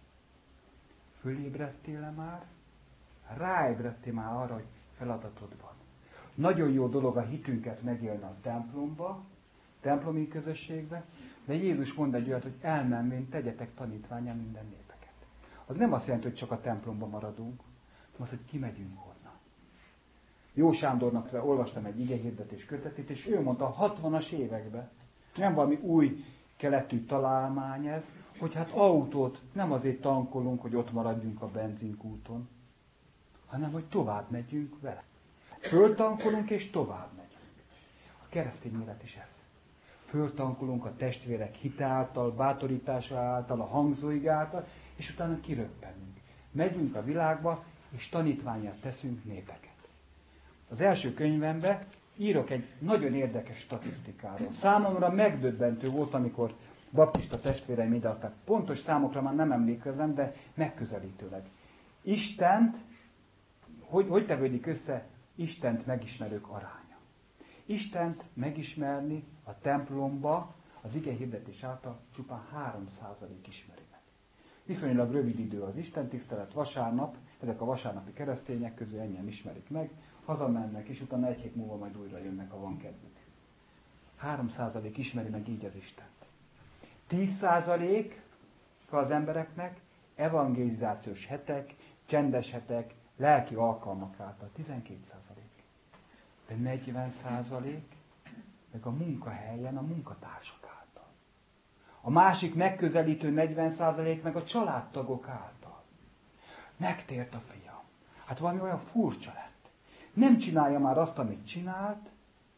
Speaker 2: Fölébredtél-e már? Ráébredtél már arra, hogy feladatod van. Nagyon jó dolog a hitünket megélni a templomba, templomi közösségbe, de Jézus mond egy olyat, hogy elmenvén tegyetek tanítvánnyá minden népeket. Az nem azt jelenti, hogy csak a templomba maradunk, hanem az, hogy kimegyünk onnan. Jó Sándornak olvastam egy igehirdetés kötetét, és ő mondta a hatvanas években, nem valami új keletű találmány ez, hogy hát autót nem azért tankolunk, hogy ott maradjunk a benzinkúton, hanem hogy tovább megyünk vele. Föltankolunk és tovább megyünk. A keresztény élet is ez. Föltankolunk a testvérek hite által, bátorítása által, a hangzóig által, és utána kiröppenünk. Megyünk a világba, és tanítvánnyá teszünk népeket. Az első könyvemben írok egy nagyon érdekes statisztikáról. Számomra megdöbbentő volt, amikor baptista testvéreim ideadtak. Pontos számokra már nem emlékezem, de megközelítőleg. Istent, hogy, hogy tevődik össze Istent megismerők aránya? Istent megismerni a templomba az ige hirdetés által csupán három százalék ismeri meg. Viszonylag rövid idő az Isten tisztelet, vasárnap, ezek a vasárnapi keresztények közül ennyien ismerik meg, hazamennek, és utána egy hét múlva majd újra jönnek, ha van kedvük. három százalék ismeri meg így az Istent. tíz százalék az embereknek evangelizációs hetek, csendes hetek, lelki alkalmak által. tizenkét százalék. De negyven százalék meg a munkahelyen a munkatársak által. A másik megközelítő negyven százalék meg a családtagok által. Megtért a fiam. Hát valami olyan furcsa lett. Nem csinálja már azt, amit csinált,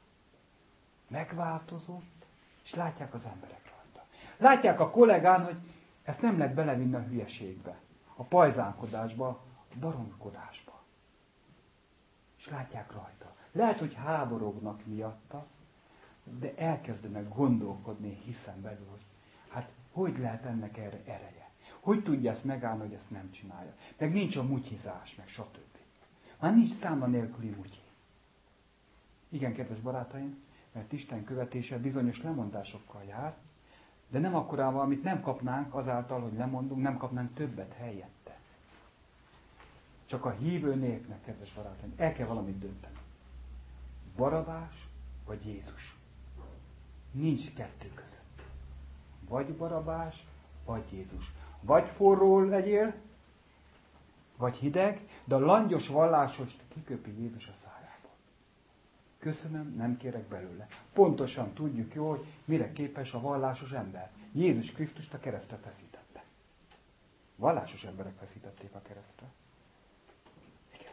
Speaker 2: megváltozott, és látják az emberek rajta. Látják a kollégán, hogy ezt nem lehet belevinni a hülyeségbe, a pajzánkodásba, a baromkodásba. És látják rajta. Lehet, hogy háborognak miatta, de elkezdenek gondolkodni, hiszem belül, hogy hát hogy lehet ennek erre ereje? Hogy tudja ezt megállni, hogy ezt nem csinálja? Meg nincs a mutyizás, meg stb. Már nincs számla nélküli mutyi. Igen, kedves barátaim, mert Isten követése bizonyos lemondásokkal jár, de nem akkorával, amit nem kapnánk azáltal, hogy lemondunk, nem kapnánk többet helyette. Csak a hívő népnek, kedves barátaim, el kell valamit dönteni. Barabás vagy Jézus. Nincs kettő között. Vagy Barabás, vagy Jézus. Vagy forró legyél, vagy hideg, de a langyos vallásost kiköpi Jézus a szájából. Köszönöm, nem kérek belőle. Pontosan tudjuk jó, hogy mire képes a vallásos ember. Jézus Krisztust a keresztre feszítette. Vallásos emberek feszítették a keresztre. Igen.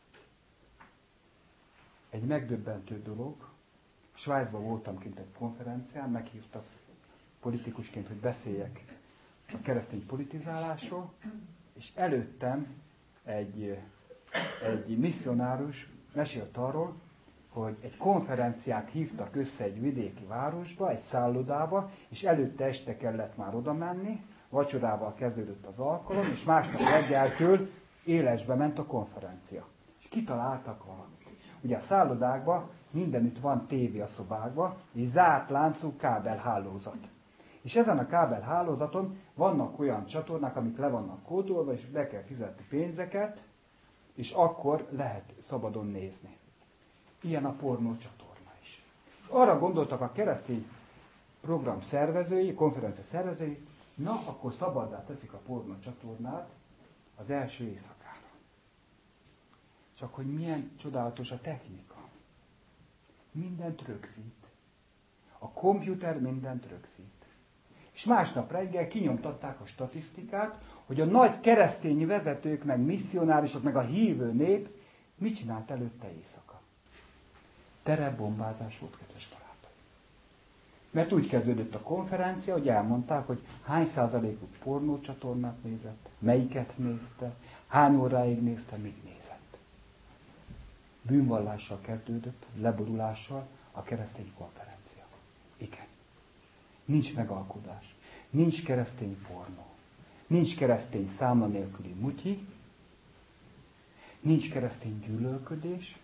Speaker 2: Egy megdöbbentő dolog. Svájcban voltam kint egy konferencián, meghívtak politikusként, hogy beszéljek a keresztény politizálásról, és előttem egy, egy misszionárus mesélt arról, hogy egy konferenciát hívtak össze egy vidéki városba, egy szállodába, és előtte este kellett már oda menni, vacsorával kezdődött az alkalom, és másnap reggeltől élesbe ment a konferencia. És kitaláltak valamit. Ugye a szállodákban mindenütt van tévé a szobákban, és zárt láncú kábelhálózat. És ezen a kábelhálózaton vannak olyan csatornák, amik le vannak kódolva, és be kell fizetni pénzeket, és akkor lehet szabadon nézni. Ilyen a pornó csatorna is. Arra gondoltak a keresztény program szervezői, konferencia szervezői, na, akkor szabaddá teszik a pornó csatornát az első éjszakára. Csak hogy milyen csodálatos a technika. Mindent rögzít. A komputer mindent rögzít. És másnap reggel kinyomtatták a statisztikát, hogy a nagy keresztény vezetők, meg misszionárisok, meg a hívő nép mit csinált előtte éjszaka. Terepbombázás volt, kedves barátaim. Mert úgy kezdődött a konferencia, hogy elmondták, hogy hány százalékuk pornócsatornát nézett, melyiket nézte, hány óráig nézte, mit nézett. Bűnvallással kezdődött, leborulással a keresztény konferencia. Igen. Nincs megalkudás. Nincs keresztény pornó. Nincs keresztény számla nélküli mutyi. Nincs keresztény gyűlölködés.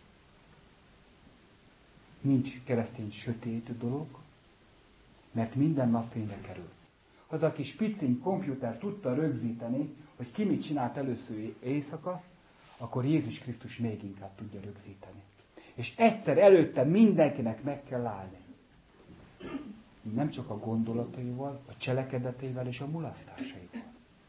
Speaker 2: Nincs keresztény sötét dolog. Mert minden napfényre kerül. Az a kis piciny komputer tudta rögzíteni, hogy ki mit csinált először éjszaka, akkor Jézus Krisztus még inkább tudja rögzíteni. És egyszer előtte mindenkinek meg kell állni. Nem csak a gondolataival, a cselekedeteivel és a mulasztásaival.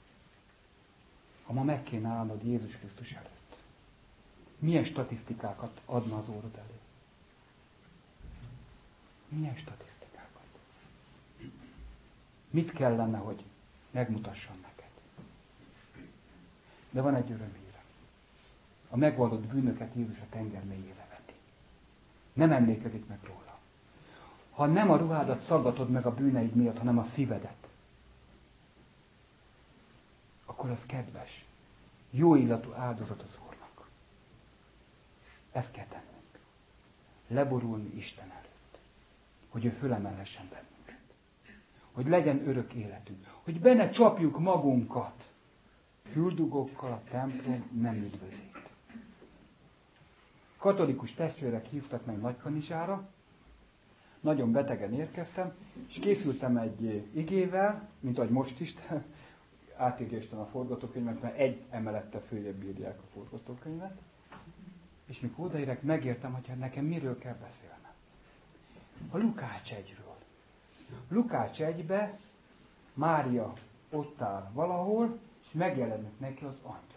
Speaker 2: Ha ma meg kéne állnod Jézus Krisztus előtt. Milyen statisztikákat adna az órod elő? Milyen statisztikákat? Mit kellene, hogy megmutasson neked? De van egy örömhírem. A megvallott bűnöket Jézus a tenger mélyére veti. Nem emlékezik meg róla. Ha nem a ruhádat szaggatod meg a bűneid miatt, hanem a szívedet, akkor az kedves, jó illatú áldozat az Úrnak. Ezt kell tennünk. Leborulni Isten előtt. Hogy ő fölemelhessen bennünket. Hogy legyen örök életünk. Hogy benne csapjuk magunkat. Füldugókkal a templom nem üdvözít. Katolikus testvérek hívtak meg Nagykanizsára, nagyon betegen érkeztem, és készültem egy igével, mint ahogy most is, átírja Isten a forgatókönyvet, mert egy emelettel följebb írják a forgatókönyvet, és mikor odaérek, megértem, hogy nekem miről kell beszélnem. A Lukács egyről. Lukács egybe Mária ott áll valahol, és megjelenik neki az angyal.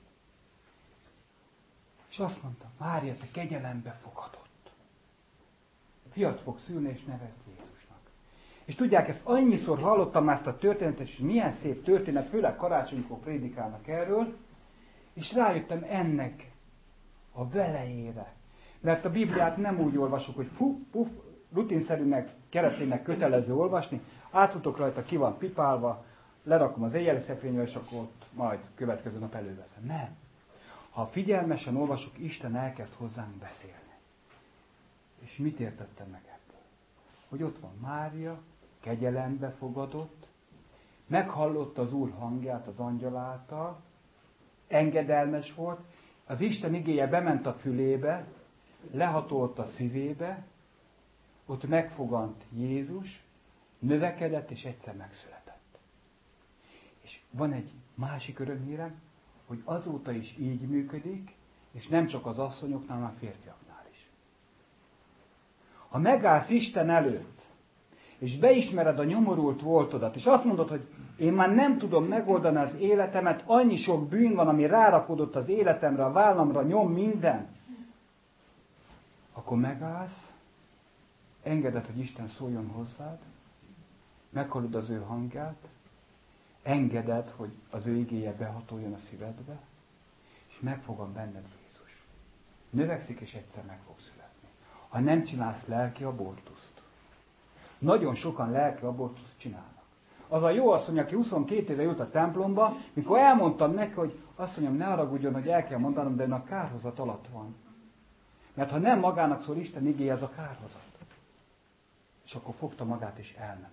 Speaker 2: És azt mondta, Mária, te kegyelembe fogadott. Fiat fog szülni, és nevezd Jézusnak. És tudják, ezt annyiszor hallottam már ezt a történetet, és milyen szép történet, főleg karácsonykor prédikálnak erről, és rájöttem ennek a velejére. Mert a Bibliát nem úgy olvasok, hogy fú, puf, rutinszerűnek, kereszténynek kötelező olvasni, átfutok rajta, ki van pipálva, lerakom az éjjeli szekrényre, és akkor ott majd következő nap előveszem. Nem. Ha figyelmesen olvasok, Isten elkezd hozzánk beszélni. És mit értettem meg ebből? Hogy ott van Mária, kegyelembe fogadott, meghallotta az Úr hangját az angyal által, engedelmes volt, az Isten igéje bement a fülébe, lehatolt a szívébe, ott megfogant Jézus, növekedett és egyszer megszületett. És van egy másik örömhírem, hogy azóta is így működik, és nem csak az asszonyoknál, hanem a férfiaknál is. Ha megállsz Isten előtt, és beismered a nyomorult voltodat, és azt mondod, hogy én már nem tudom megoldani az életemet, annyi sok bűn van, ami rárakodott az életemre, a vállamra, nyom minden, akkor megállsz, engeded, hogy Isten szóljon hozzád, meghallod az ő hangját, engeded, hogy az ő igéje behatoljon a szívedbe, és megfogom benned Jézus. Növekszik, és egyszer meg fog születni. Ha nem csinálsz lelki abortuszt. Nagyon sokan lelki abortuszt csinálnak. Az a jó asszony, aki huszonkét éve jut a templomba, mikor elmondtam neki, hogy asszonyom, ne haragudjon, hogy el kell mondanom, de ön a kárhozat alatt van. Mert ha nem magának szól Isten igéje, ez a kárhozat. És akkor fogta magát, és elmenekült.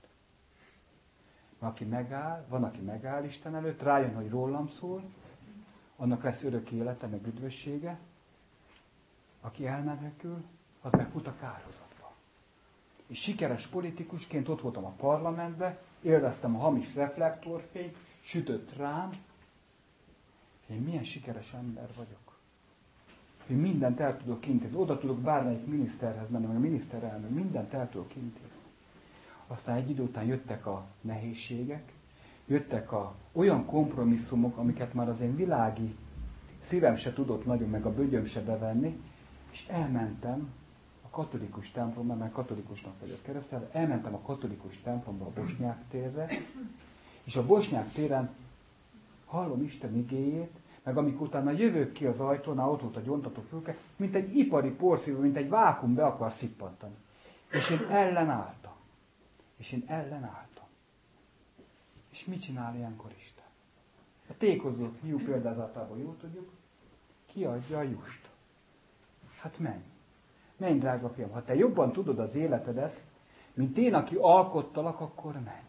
Speaker 2: Van, aki megáll, van, aki megáll Isten előtt, rájön, hogy rólam szól, annak lesz örök élete, meg üdvössége, Aki elmenekül, az megfut a kárhozatba. És sikeres politikusként ott voltam a parlamentben, élveztem a hamis reflektorfényt, sütött rám. Én milyen sikeres ember vagyok. Én mindent el tudok intézni. Oda tudok bármelyik miniszterhez menni, vagy a miniszterelnök, mindent el tudok intézni. Aztán egy idő után jöttek a nehézségek, jöttek a olyan kompromisszumok, amiket már az én világi szívem se tudott nagyon, meg a bögyöm se bevenni, és elmentem a katolikus templomba, mert katolikusnak vagyok keresztelve, elmentem a katolikus templomba a Bosnyák térre, és a Bosnyák téren hallom Isten igéjét, meg amikor utána jövök ki az ajtónál, ott volt a gyontató fülke, mint egy ipari porszívó, mint egy vákum be akar szippantani. És én ellenálltam. És én ellenálltam. És mit csinál ilyenkor Isten? A tékozó fiú példázatában jól tudjuk, kiadja a just. Hát menj. Menj, drága fiam. Ha te jobban tudod az életedet, mint én, aki alkottalak, akkor menj.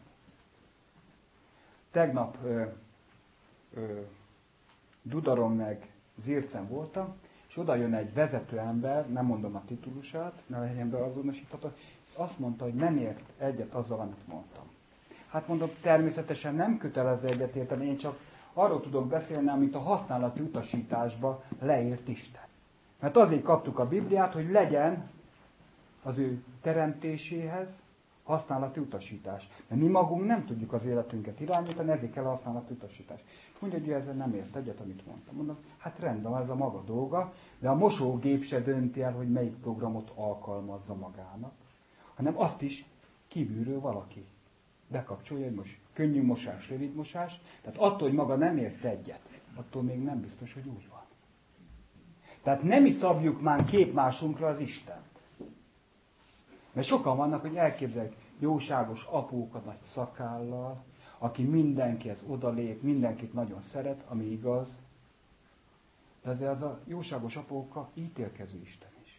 Speaker 2: Tegnap ö, ö, Dudaron meg Zircen voltam, és oda jön egy vezető ember, nem mondom a titulusát, ne legyen beazonosítható, azt mondta, hogy nem ért egyet azzal, amit mondtam. Hát mondom, természetesen nem kötelező egyet érteni, én csak arról tudok beszélni, amit a használati utasításba leírt Isten. Mert azért kaptuk a Bibliát, hogy legyen az ő teremtéséhez használati utasítás. Mert mi magunk nem tudjuk az életünket irányítani, ezért kell a használati utasítás. Mondja, hogy ő ezzel nem ért egyet, amit mondtam. Mondom, hát rendben, ez a maga dolga, de a mosógép se dönti el, hogy melyik programot alkalmazza magának, hanem azt is kívülről valaki bekapcsolja, hogy most könnyű mosás, rövid mosás. Tehát attól, hogy maga nem ért egyet, attól még nem biztos, hogy úgy van. Tehát nem mi szabjuk már képmásunkra az Istent. Mert sokan vannak, hogy elképzeljük jóságos apóka nagy szakállal, aki mindenkihez odalép, mindenkit nagyon szeret, ami igaz. De azért az a jóságos apóka ítélkező Isten is.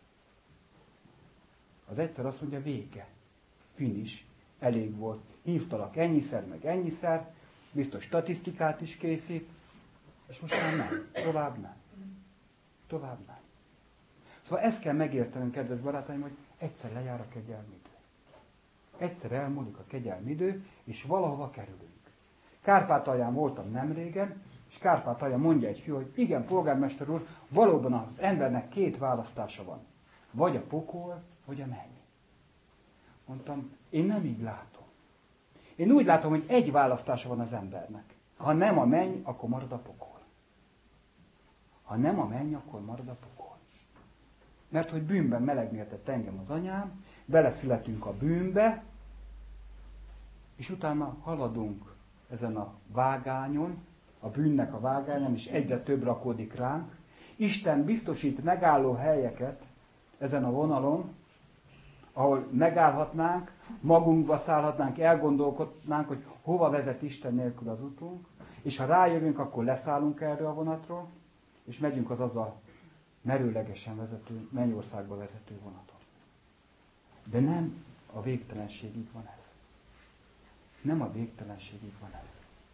Speaker 2: Az egyszer azt mondja, vége. Finish. Elég volt. Hívtalak ennyiszer, meg ennyiszer, biztos statisztikát is készít, és most már nem. Tovább nem. Tovább nem. Szóval ezt kell megértenünk, kedves barátaim, hogy egyszer lejár a kegyelmi idő. Egyszer elmúlik a kegyelmi idő, és valahova kerülünk. Kárpátalján voltam nemrégen, és Kárpátalján mondja egy fiú, hogy igen, polgármester úr, valóban az embernek két választása van. Vagy a pokol, vagy a menny. Mondtam, én nem így látom. Én úgy látom, hogy egy választása van az embernek. Ha nem a menny, akkor marad a pokol. Ha nem a menny, akkor marad a pokol. Mert hogy bűnben melegméltett engem az anyám, beleszületünk a bűnbe, és utána haladunk ezen a vágányon, a bűnnek a vágányon, és egyre több rakódik ránk. Isten biztosít megálló helyeket ezen a vonalon, ahol megállhatnánk, magunkba szállhatnánk, elgondolkodnánk, hogy hova vezet Isten nélkül az utunk, és ha rájövünk, akkor leszállunk erről a vonatról, és megyünk az az a merőlegesen vezető, mennyországba vezető vonaton. De nem a végtelenségig van ez. Nem a végtelenségig van ez.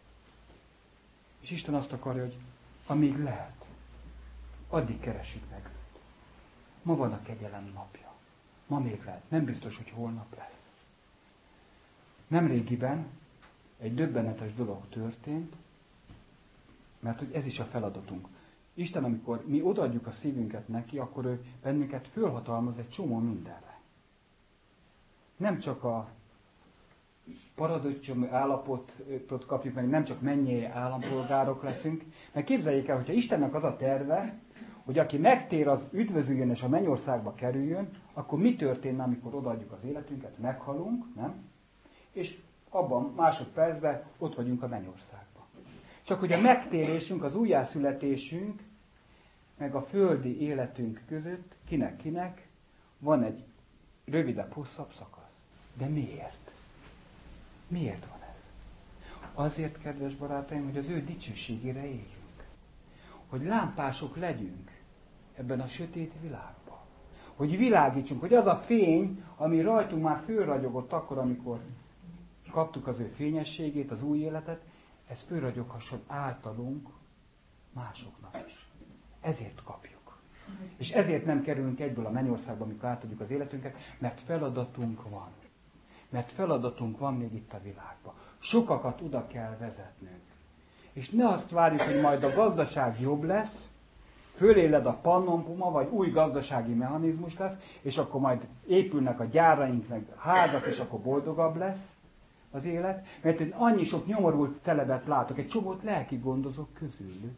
Speaker 2: És Isten azt akarja, hogy amíg lehet, addig keressük meg őt. Ma van a kegyelem napja. Ma még lehet. Nem biztos, hogy holnap lesz. Nemrégiben egy döbbenetes dolog történt, mert hogy ez is a feladatunk. Isten, amikor mi odaadjuk a szívünket neki, akkor ő bennünket fölhatalmaz egy csomó mindenre. Nem csak a paradicsom állapotot kapjuk meg, nem csak mennyi állampolgárok leszünk, mert képzeljék el, hogyha Istennek az a terve, hogy aki megtér, az üdvözüljön és a mennyországba kerüljön, akkor mi történne, amikor odaadjuk az életünket? Meghalunk, nem? És abban másodpercben ott vagyunk a mennyországban. Csak hogy a megtérésünk, az újjászületésünk, meg a földi életünk között, kinek-kinek, van egy rövidebb, hosszabb szakasz. De miért? Miért van ez? Azért, kedves barátaim, hogy az ő dicsőségére éljünk. Hogy lámpások legyünk ebben a sötét világban. Hogy világítsunk, hogy az a fény, ami rajtunk már fölragyogott akkor, amikor kaptuk az ő fényességét, az új életet, ez fölragyoghasson általunk másoknak is. Ezért kapjuk. És ezért nem kerülünk egyből a mennyországba, amikor átadjuk az életünket, mert feladatunk van. Mert feladatunk van még itt a világban. Sokakat oda kell vezetnünk. És ne azt várjuk, hogy majd a gazdaság jobb lesz, föléled a pannonpuma, vagy új gazdasági mechanizmus lesz, és akkor majd épülnek a gyáraink, meg házak, és akkor boldogabb lesz az élet. Mert én annyi sok nyomorult celebet látok, egy csomót lelki gondozók közülük.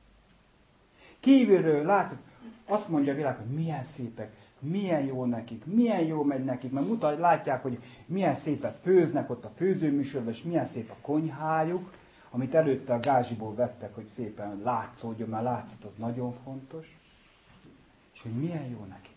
Speaker 2: Kívülről látszik, azt mondja a világ, hogy milyen szépek, milyen jó nekik, milyen jó megy nekik, mert mutat, látják, hogy milyen szépet főznek ott a főzőműsorban, és milyen szép a konyhájuk, amit előtte a gázsiból vettek, hogy szépen látszódjon, mert látszat az nagyon fontos, és hogy milyen jó nekik.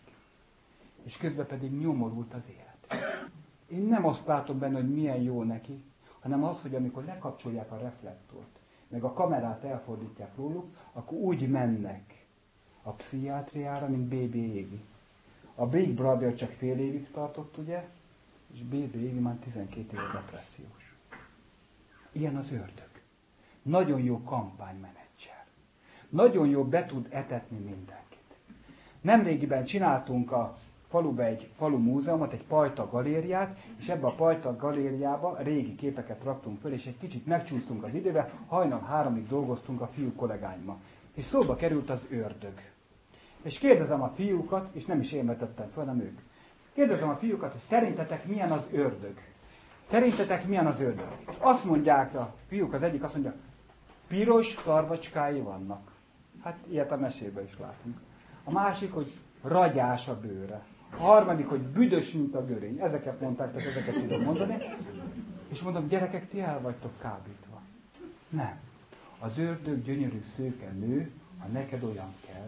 Speaker 2: És közben pedig nyomorult az élet. Én nem azt látom benne, hogy milyen jó neki, hanem az, hogy amikor lekapcsolják a reflektort, meg a kamerát elfordítják róluk, akkor úgy mennek a pszichiátriára, mint bé bé Évi. A Big Brother csak fél évig tartott, ugye, és bé bé Évi már tizenkét éve depressziós. Ilyen az ördög. Nagyon jó kampánymenedzser. Nagyon jó be tud etetni mindenkit. Nemrégiben csináltunk a faluba egy falu múzeumot, egy pajta galériát, és ebbe a pajta galériába régi képeket raktunk föl, és egy kicsit megcsúsztunk az időbe, hajnal háromig dolgoztunk a fiú kollégáimmal. És szóba került az ördög. És kérdezem a fiúkat, és nem is én vetettem föl, hanem ők. Kérdezem a fiúkat, hogy szerintetek milyen az ördög? Szerintetek milyen az ördög? És azt mondják a fiúk, az egyik azt mondja, piros szarvacskái vannak. Hát ilyet a mesében is látunk. A másik, hogy ragyás a bőre. A harmadik, hogy büdös, mint a görény. Ezeket mondták, tehát ezeket tudom mondani. És mondom, gyerekek, ti el vagytok kábítva. Nem. Az ördög gyönyörű szőke nő, ha neked olyan kell.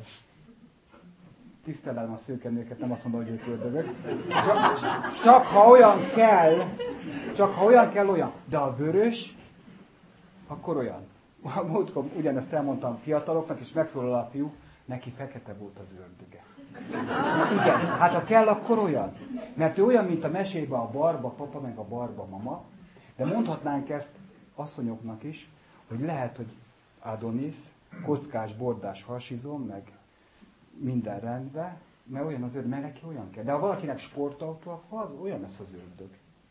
Speaker 2: Tisztelem a szőkenőket, nem azt mondom, hogy ők ördögök. Csak, csak ha olyan kell, csak ha olyan kell, olyan. De a vörös, akkor olyan. Múltkor ugyanezt elmondtam fiataloknak, és megszólal a fiú, neki fekete volt az ördöge. Na igen, hát ha kell, akkor olyan. Mert ő olyan, mint a mesében a barba papa, meg a barba mama, de mondhatnánk ezt asszonyoknak is, hogy lehet, hogy Adonis, kockás, bordás hasizom, meg minden rendben, mert olyan az ördög, mert neki olyan kell. De ha valakinek sportautó, akkor az olyan lesz az ördög.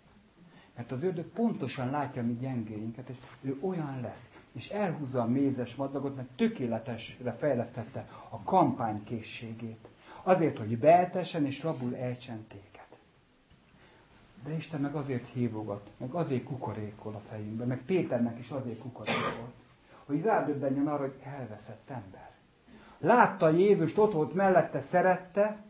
Speaker 2: Mert az ördög pontosan látja a mi gyengéinket, és ő olyan lesz. És elhúzza a mézes madzagot, mert tökéletesre fejlesztette a kampánykészségét. Azért, hogy beeltessen és rabul ejtsen téged. De Isten meg azért hívogat, meg azért kukorékol a fejünkbe, meg Péternek is azért kukorékol, hogy rádöbbenjen arra, hogy elveszett ember. Látta Jézust, ott volt mellette, szerette,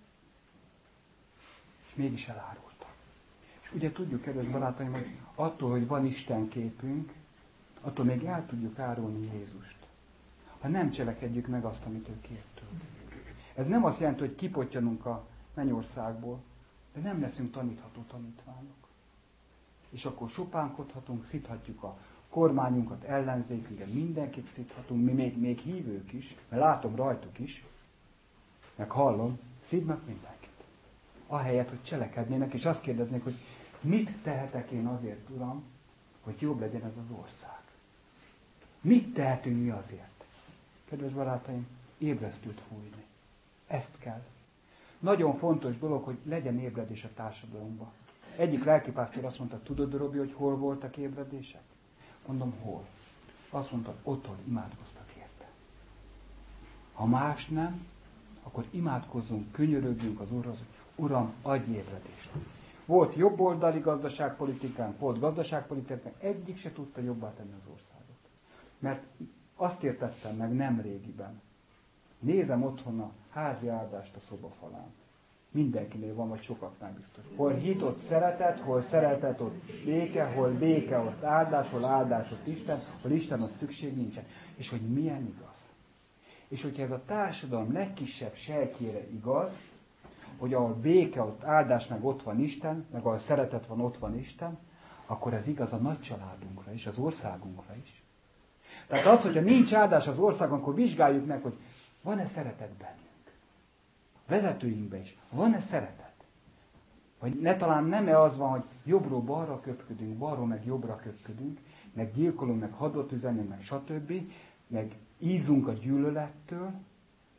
Speaker 2: és mégis elárulta. És ugye tudjuk, kedves barátaim, hogy attól, hogy van Isten képünk, attól még el tudjuk árulni Jézust. Ha nem cselekedjük meg azt, amit ő kért tőlünk. Ez nem azt jelenti, hogy kipottyanunk a mennyországból, de nem leszünk tanítható tanítványok. És akkor sopánkodhatunk, szíthatjuk a kormányunkat, ellenzékünket, mindenkit szíthatunk, mi még, még hívők is, mert látom rajtuk is, meg hallom, szídnak mindenkit. Ahelyett, hogy cselekednének, és azt kérdeznék, hogy mit tehetek én azért, Uram, hogy jobb legyen ez az ország. Mit tehetünk mi azért? Kedves barátaim, ébresztőt fújni. Ezt kell. Nagyon fontos dolog, hogy legyen ébredés a társadalomban. Egyik lelkipásztor azt mondta, tudod, Robi, hogy hol voltak ébredések? Mondom, hol? Azt mondta, otthon imádkoztak érte. Ha más nem, akkor imádkozzunk, könyörögjünk az Úrhoz, hogy Uram, adj ébredést. Volt jobboldali gazdaságpolitikánk, volt gazdaságpolitikánk, egyik se tudta jobbá tenni az országot. Mert azt értettem meg nem régiben. Nézem otthon a házi áldást a szobafalán. Mindenkinél van, vagy sokaknál biztos. Hol hit, ott szeretet, hol szeretet, ott béke, hol béke, ott áldás, hol áldás, ott Isten, hol Isten, ott szükség nincsen. És hogy milyen igaz. És hogyha ez a társadalom legkisebb sejtjére igaz, hogy ahol béke, ott áldás, meg ott van Isten, meg ahol szeretet van, ott van Isten, akkor ez igaz a nagy családunkra is, az országunkra is. Tehát az, hogyha nincs áldás az országon, akkor vizsgáljuk meg, hogy van-e szeretet bennünk. Vezetőinkben is. Van-e szeretet? Vagy ne talán nem-e az van, hogy jobbról balra köpködünk, balról meg jobbra köpködünk, meg gyilkolunk, meg hadot üzenünk, meg stb., meg ízunk a gyűlölettől,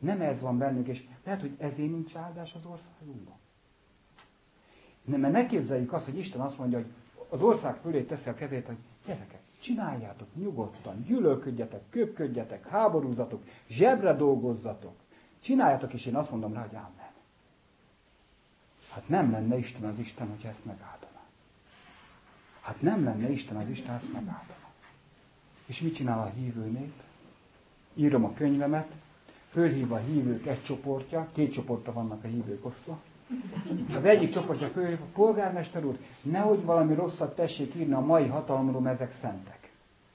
Speaker 2: Nem ez van bennünk, és lehet, hogy ezért nincs áldás az országunkban. Nem, mert ne képzeljük azt, hogy Isten azt mondja, hogy az ország fölé teszi a kezét, hogy gyerekek, csináljátok nyugodtan, gyűlölködjetek, köpködjetek, háborúzatok, zsebre dolgozzatok. Csináljátok, és én azt mondom rá, hogy ámen. Hát nem lenne Isten az Isten, hogyha ezt megáldaná. Hát nem lenne Isten az Isten, ezt megáldaná. És mit csinál a hívő nép? Írom a könyvemet, fölhív a hívők egy csoportja, két csoportra vannak a hívők osztva. Az egyik csoportja fölhív, a polgármester úr, nehogy valami rosszat tessék írni a mai hatalomról, ezek szentek.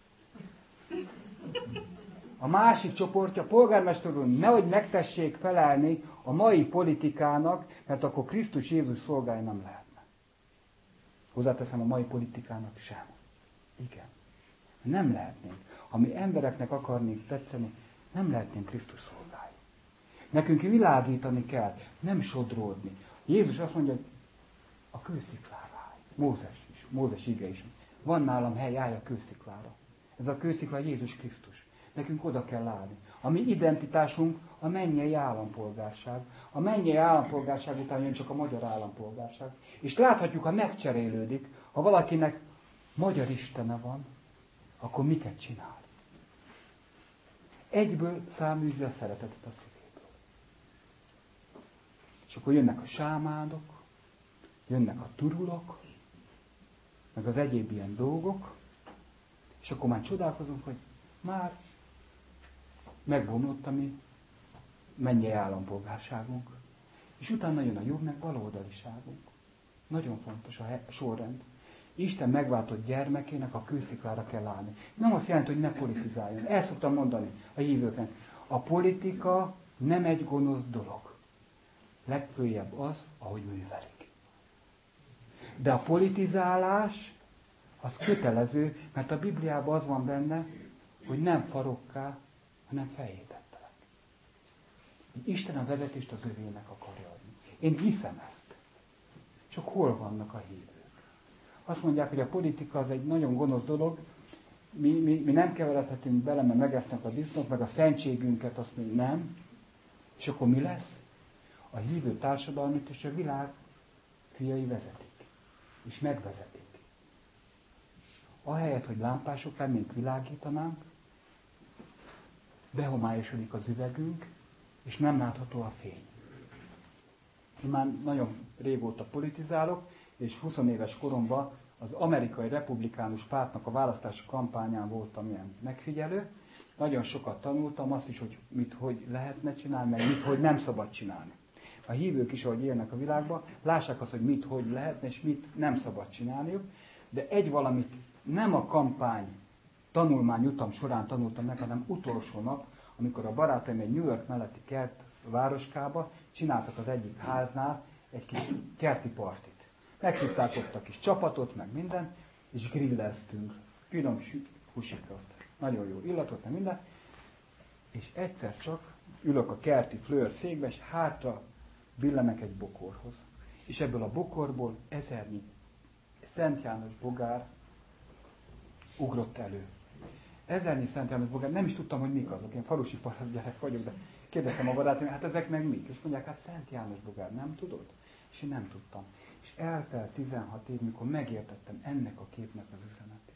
Speaker 2: A másik csoportja, polgármester úr, nehogy megtessék felelni a mai politikának, mert akkor Krisztus Jézus szolgálja nem lehetne. Hozzáteszem, a mai politikának sem. Igen. Nem lehetnénk. Ha mi embereknek akarnénk tetszeni, nem lehetnénk Krisztus szolgálni. Nekünk világítani kell, nem sodródni. Jézus azt mondja, hogy a kősziklára állj. Mózes is, Mózes ige is. Van nálam hely, állj a kősziklára. Ez a kőszikla Jézus Krisztus. Nekünk oda kell állni. A mi identitásunk a mennyei állampolgárság. A mennyei állampolgárság után jön csak a magyar állampolgárság. És láthatjuk, ha megcserélődik, ha valakinek magyar istene van, akkor miket csinál? Egyből száműzi a szeretetet a szívéből. És akkor jönnek a sámánok, jönnek a turulok, meg az egyéb ilyen dolgok, és akkor már csodálkozunk, hogy már megbomlott a mi mennyei állampolgárságunk. És utána jön a jobb, meg baloldaliságunk. Nagyon fontos a sorrend. Isten megváltott gyermekének a kősziklára kell állni. Nem azt jelenti, hogy ne politizáljon. El szoktam mondani a hívőknek. A politika nem egy gonosz dolog. Legfőjebb az, ahogy művelik. De a politizálás az kötelező, mert a Bibliában az van benne, hogy nem farokká, hanem fejét tettelek. Isten a vezetést az övének akarja adni. Én hiszem ezt. Csak hol vannak a hívők? Azt mondják, hogy a politika az egy nagyon gonosz dolog, mi, mi, mi nem keveredhetünk bele, mert megesznek a disznót, meg a szentségünket azt még nem. És akkor mi lesz? A hívő társadalmat és a világ fiai vezetik. És megvezetik. Ahelyett, hogy lámpások lennénk, világítanánk, behomályosodik az üvegünk, és nem látható a fény. Én már nagyon régóta politizálok, és húsz éves koromban az amerikai republikánus pártnak a választási kampányán voltam ilyen megfigyelő. Nagyon sokat tanultam azt is, hogy mit, hogy lehetne csinálni, meg mit, hogy nem szabad csinálni. A hívők is, ahogy élnek a világban, lássák azt, hogy mit, hogy lehetne, és mit nem szabad csinálniuk. De egy valamit nem a kampány tanulmány utam során tanultam meg, hanem utolsó nap, amikor a barátaim egy New York melletti kert városkába csináltak az egyik háznál egy kis kerti partit. Meghívták ott a kis csapatot, meg minden, és grilleztünk. Finom húsikat. Nagyon jó illatot, meg minden. És egyszer csak ülök a kerti flőr székbe, és hátra billemek egy bokorhoz. És ebből a bokorból ezernyi Szent János bogár ugrott elő. Ezernyi Szent János bogár, nem is tudtam, hogy mik azok. Én falusi paraszt gyerek vagyok, de kérdeztem a barátom, hát ezek meg mik? És mondják, hát Szent János bogár, nem tudod? És én nem tudtam. És eltelt tizenhat év, mikor megértettem ennek a képnek az üzenetét.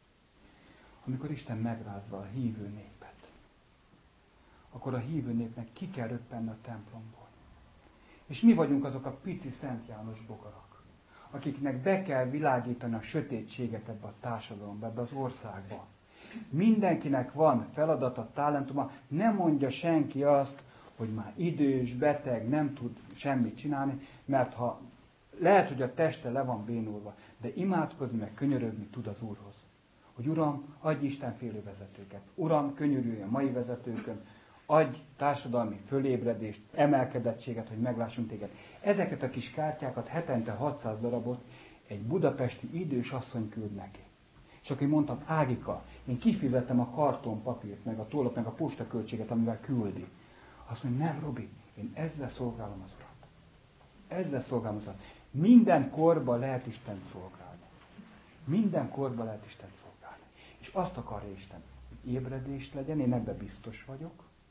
Speaker 2: Amikor Isten megrázza a hívő népet, akkor a hívő népnek ki kell röppenni a templomból. És mi vagyunk azok a pici Szent János bogarak, akiknek be kell világítani a sötétséget ebbe a társadalomba, ebbe az országba. Mindenkinek van feladata, talentuma, nem mondja senki azt, hogy már idős, beteg, nem tud semmit csinálni, mert ha lehet, hogy a teste le van bénulva, de imádkozni, meg könyörögni tud az Úrhoz. Hogy Uram, adj Istenfélő vezetőket. Uram, könyörülj a mai vezetőkön, adj társadalmi fölébredést, emelkedettséget, hogy meglássunk téged. Ezeket a kis kártyákat hetente hatszáz darabot egy budapesti idős asszony küld neki. És akkor én mondtam, Ágika, én kifizettem a kartonpapírt, meg a tollat, meg a postaköltséget, amivel küldi. Azt mondja, nem, Robi, én ezzel szolgálom az Urat. Ezzel szolgálom az Urat. Minden korban lehet Istent szolgálni. Minden korban lehet Istent szolgálni. És azt akarja Isten, hogy ébredést legyen, én ebben biztos vagyok.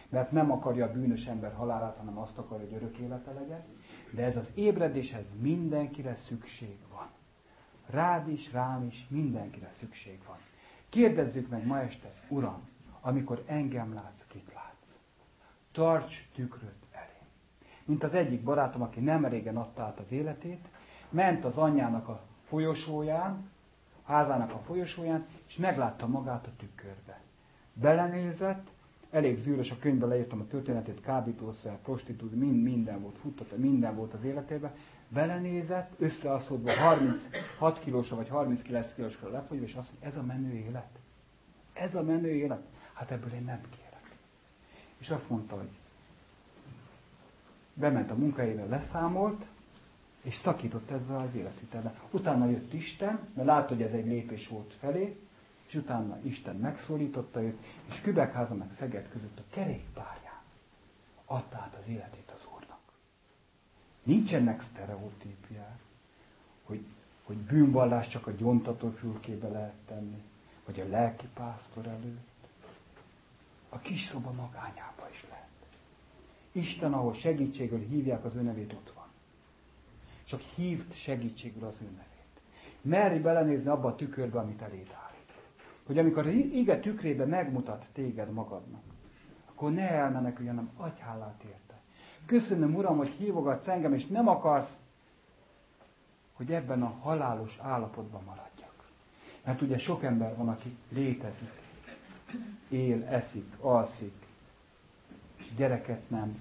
Speaker 2: mert nem akarja a bűnös ember halálát, hanem azt akarja, hogy örök élete legyen. De ez az ébredéshez mindenkire szükség van. Rád is, rám is, mindenkire szükség van. Kérdezzük meg ma este, Uram, amikor engem látsz, kit látsz? Tarts tükröt elé. Mint az egyik barátom, aki nem régen adta át az életét, ment az anyjának a folyosóján, házának a folyosóján, és meglátta magát a tükörbe. Belenézett, elég zűrös, a könyvben leírtam a történetét, kábítószer, prostitút, mind, minden volt, futtata, minden volt az életében. Belenézett, összeaszódva harminchat kilósra vagy harminckilenc kilósra lefogyva, és azt mondja, ez a menő élet. Ez a menő élet. Hát ebből én nem kérek. És azt mondta, hogy bement a munkahelyére, leszámolt, és szakított ezzel az életvitelben. Utána jött Isten, mert látta, hogy ez egy lépés volt felé, és utána Isten megszólította őt, és Kübekháza meg Szeged között a kerékpárján adta át az életét az Úrnak. Nincsenek sztereotípiák, hogy, hogy bűnvallás csak a gyóntató fülkébe lehet tenni, vagy a lelki pásztor előtt. A kis szoba magányába is lehet. Isten, ahol segítségül hívják az ő nevét, ott van. Csak hívd segítségül az ő nevét. Merj belenézni abba a tükörbe, amit eléd állít. Hogy amikor az ige tükrébe megmutat téged magadnak, akkor ne elmenekülj, hanem adj hálát érte. Köszönöm, Uram, hogy hívogatsz engem, és nem akarsz, hogy ebben a halálos állapotban maradjak. Mert ugye sok ember van, aki létezik, él, eszik, alszik, gyereket nemz,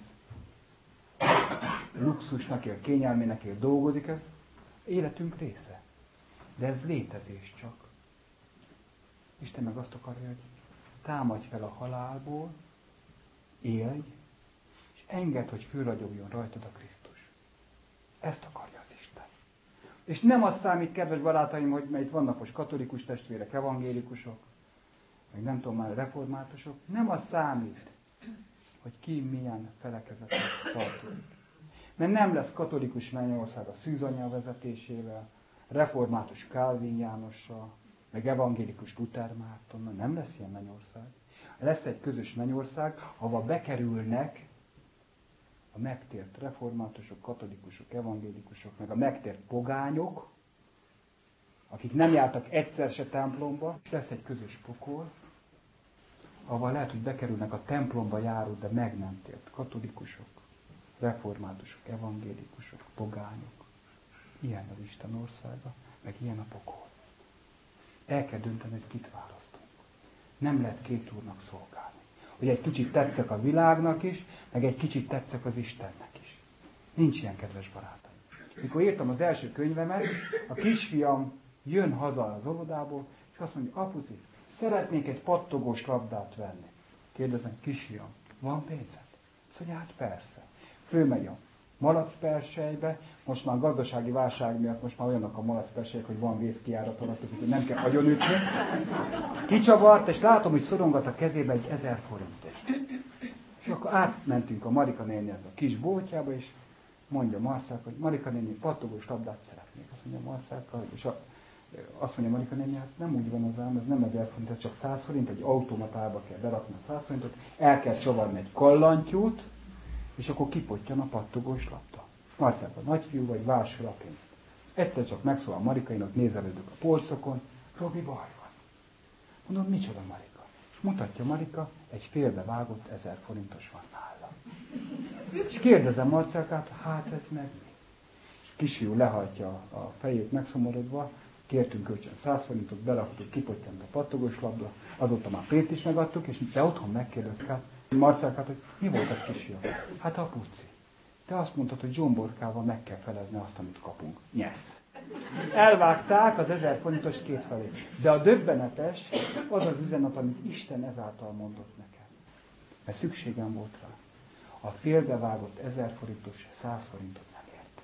Speaker 2: luxusnak él, kényelmének él, dolgozik, ez életünk része. De ez létezés csak. Isten meg azt akarja, hogy támadj fel a halálból, élj, és engedd, hogy fölragyogjon rajtad a Krisztus. Ezt akarja az Isten. És nem az számít, kedves barátaim, hogy itt vannak most katolikus testvérek, evangélikusok, meg nem tudom már, reformátusok. Nem az számít, hogy ki milyen felekezethez tartozik. Mert nem lesz katolikus Mennyország a Szűzanya vezetésével, református Kálvin Jánossal, meg evangélikus Luther Mártonnal, nem lesz ilyen mennyország. Lesz egy közös mennyország, ahova bekerülnek a megtért reformátusok, katolikusok, evangélikusok, meg a megtért pogányok, akik nem jártak egyszer se templomba, és lesz egy közös pokol, ahol lehet, hogy bekerülnek a templomba járó, de meg nem tért katolikusok, reformátusok, evangélikusok, pogányok. Ilyen az Isten országa, meg ilyen a pokol. El kell dönteni, hogy kit választunk. Nem lehet két úrnak szolgálni. Hogy egy kicsit tetszek a világnak is, meg egy kicsit tetszek az Istennek is. Nincs ilyen, kedves barátaim. Mikor írtam az első könyvemet, a kisfiam jön haza az óvodából, és azt mondja, apuci, szeretnék egy pattogós labdát venni. Kérdezem, kisfiam, van pénzed? Azt mondja, hát persze. Fölmegy a malacperselybe, most már gazdasági válság miatt most már olyanok a malacperselyek, hogy van vészkijárat alattuk, hogy nem kell agyonütni. Kicsavart, és látom, hogy szorongat a kezébe egy ezer forintos. És akkor átmentünk a Marika nénihez a kis boltjába, és mondja Marcák, hogy Marika néni, pattogós labdát szeretnék. Azt mondja Marcák, és a, azt mondja Marika néni, hát nem úgy van az ám, ez nem ezer forint, ez csak száz forint, egy automatába kell berakni a száz forintot, el kell csavarni egy kallantyút, és akkor kipottyan a pattogós labda. Marcák a nagyfiú vagy, vásd fel a pénzt. Egyszer csak megszólal Marika, én ott nézelődök a polcokon, Robi, baj van. Mondom, micsoda Marika? És mutatja Marika, egy félbevágott ezer forintos van nála. És kérdezem Marcákát, hát ez meg mi? És kisfiú lehajtja a fejét megszomorodva, kértünk kölcsön száz forintot, beraktuk, kipottyant a pattogós labda, azóta már pénzt is megadtuk, és te otthon megkérdezkál Marcákát, hogy mi volt az kisfiú? Hát apuci, te azt mondtad, hogy zsomborkával meg kell felezni azt, amit kapunk. Nyesz. Elvágták az ezer forintos két felé. De a döbbenetes az az üzenet, amit Isten ezáltal mondott nekem. Mert szükségem volt rá. A félbevágott ezer forintos száz forintot nem ért.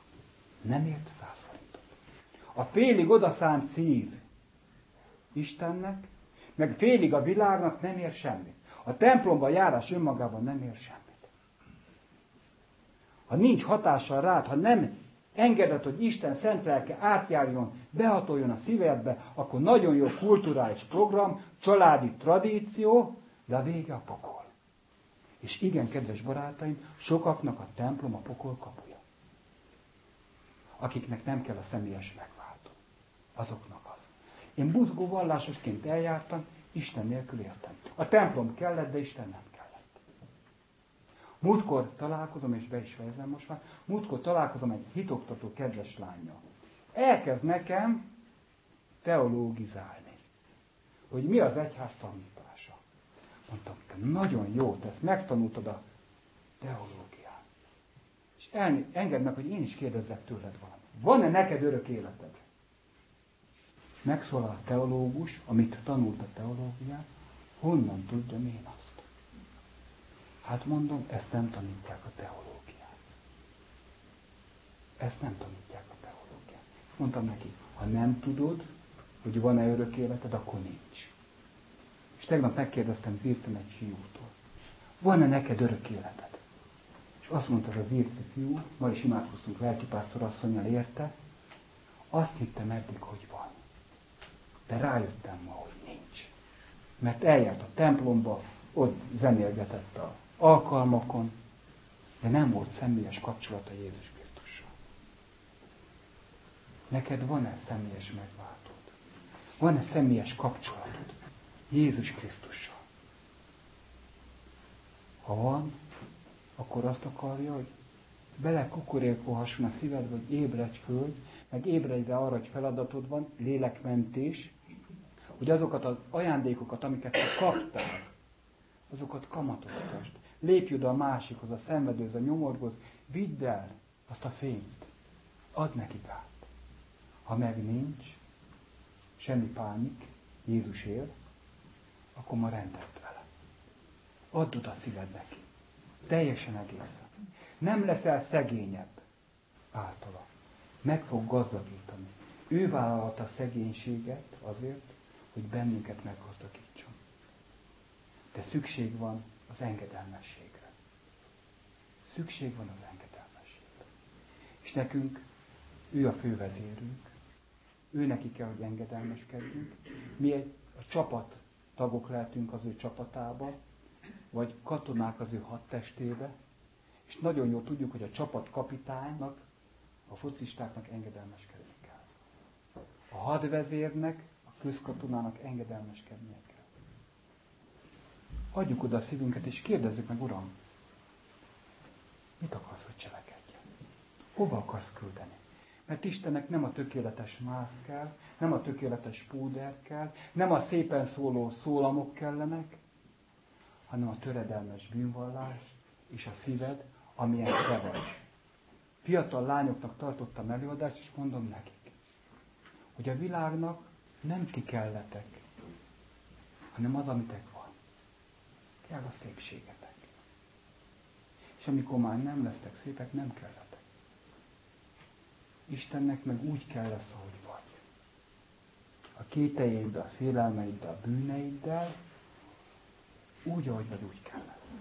Speaker 2: Nem ért száz forintot. A félig odaszánt szív Istennek, meg félig a világnak nem ér semmit. A templomba járás önmagában nem ér semmit. Ha nincs hatással rád, ha nem engeded, hogy Isten szent lelke átjárjon, behatoljon a szívedbe, akkor nagyon jó kulturális program, családi tradíció, de a vége a pokol. És igen, kedves barátaim, sokaknak a templom a pokol kapuja. Akiknek nem kell a személyes megváltó. Azoknak az. Én buzgó vallásosként eljártam, Isten nélkül éltem. A templom kellett, de Isten nem kellett. Múltkor találkozom, és be is fejezem most már, múltkor találkozom egy hitoktató kedves lánnyal. Elkezd nekem teológizálni, hogy mi az egyház tanítása. Mondtam, te nagyon jó tesz, megtanultad a teológiát. És el, engedd meg, hogy én is kérdezzek tőled valamit. Van-e neked örök életed? Megszólal a teológus, amit tanult a teológiát, honnan tudjam én azt? Hát mondom, ezt nem tanítják a teológiát. Ezt nem tanítják a teológiát. Mondtam neki, ha nem tudod, hogy van-e örök életed, akkor nincs. És tegnap megkérdeztem Zircen egy fiútól. Van-e neked örök életed? És azt mondta az a Zirci fiú, ma is imádkoztunk lelkipásztor asszonnyal érte, azt hittem eddig, hogy van. De rájöttem ma, hogy nincs. Mert eljárt a templomba, ott zenélgetett az alkalmakon, de nem volt személyes kapcsolata Jézus Krisztussal. Neked van-e személyes megváltód? Van-e személyes kapcsolatod Jézus Krisztussal? Ha van, akkor azt akarja, hogy belekukorékolhasson a szívedbe, hogy ébredj föl, meg ébredj rá arra, hogy feladatod van, lélekmentés, hogy azokat az ajándékokat, amiket te kaptál, azokat kamatoztasd. Lépj oda a másikhoz, a szenvedőhöz, a nyomorgóhoz, vidd el azt a fényt. Add nekik át. Ha meg nincs, semmi pánik, Jézus él, akkor ma rendezd vele. Add oda a szíved neki. Teljesen egészen. Nem leszel szegényebb általa. Meg fog gazdagítani. Ő vállalta a szegénységet azért, hogy bennünket meggazdagítson. De szükség van az engedelmességre. Szükség van az engedelmességre. És nekünk ő a fővezérünk. Ő neki kell, hogy engedelmeskedjünk. Mi egy, a csapat tagok lehetünk az ő csapatába, vagy katonák az ő hadtestébe, és nagyon jól tudjuk, hogy a csapatkapitánynak, a focistáknak engedelmeskedni kell. A hadvezérnek, a közkatonának engedelmeskednie kell. Adjuk oda a szívünket, és kérdezzük meg, Uram, mit akarsz, hogy cselekedjen? Hova akarsz küldeni? Mert Istennek nem a tökéletes mász kell, nem a tökéletes púder kell, nem a szépen szóló szólamok kellenek, hanem a töredelmes bűnvallás és a szíved, amilyen te vagy. Fiatal lányoknak tartottam előadást, és mondom nekik, hogy a világnak nem ti kelletek, hanem az, amitek van. Kell a szépségetek. És amikor már nem lesztek szépek, nem kelletek. Istennek meg úgy kell lesz, ahogy vagy. A kételjeiddel, a félelmeiddel, a bűneiddel, úgy, ahogy vagy, úgy kell lesz.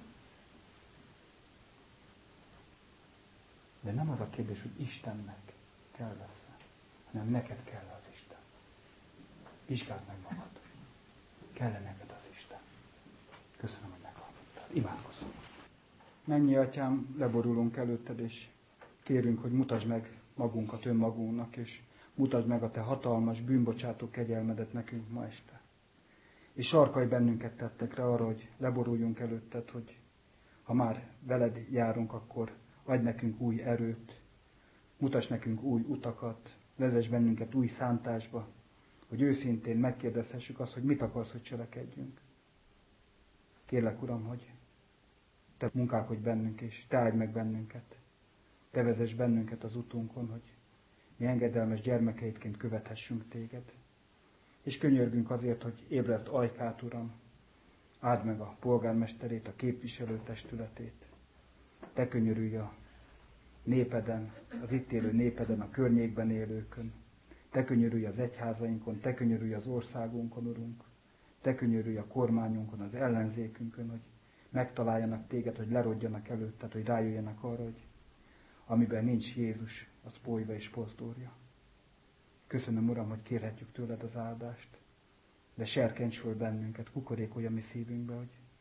Speaker 2: De nem az a kérdés, hogy Istennek kell lesz, hanem neked kell az Isten. Vizsgáld meg magad. Kell-e neked az Isten? Köszönöm, hogy meghallgattál. Imádkozzunk. Mennyi Atyám, leborulunk előtted, és kérünk, hogy mutasd meg magunkat önmagunknak, és mutasd meg a te hatalmas, bűnbocsátó kegyelmedet nekünk ma este. És sarkalj bennünket tettekre arra, hogy leboruljunk előtted, hogy ha már veled járunk, akkor adj nekünk új erőt, mutass nekünk új utakat, vezess bennünket új szántásba, hogy őszintén megkérdezhessük azt, hogy mit akarsz, hogy cselekedjünk. Kérlek, Uram, hogy te munkálkodj bennünk, és te áldj meg bennünket. Te vezess bennünket az utunkon, hogy mi engedelmes gyermekeidként követhessünk téged. És könyörgünk azért, hogy ébrezd Ajkát, Uram, áld meg a polgármesterét, a képviselőtestületét. Te könyörülj a népeden, az itt élő népeden, a környékben élőkön. Te könyörülj az egyházainkon, te könyörülj az országunkon, Urunk. Te könyörülj a kormányunkon, az ellenzékünkön, hogy megtaláljanak téged, hogy lerodjanak előtted, hogy rájöjjenek arra, hogy amiben nincs Jézus, az polyva és pozdorja. Köszönöm, Uram, hogy kérhetjük tőled az áldást, de serkencs föl bennünket, kukorékolj a mi szívünkbe, hogy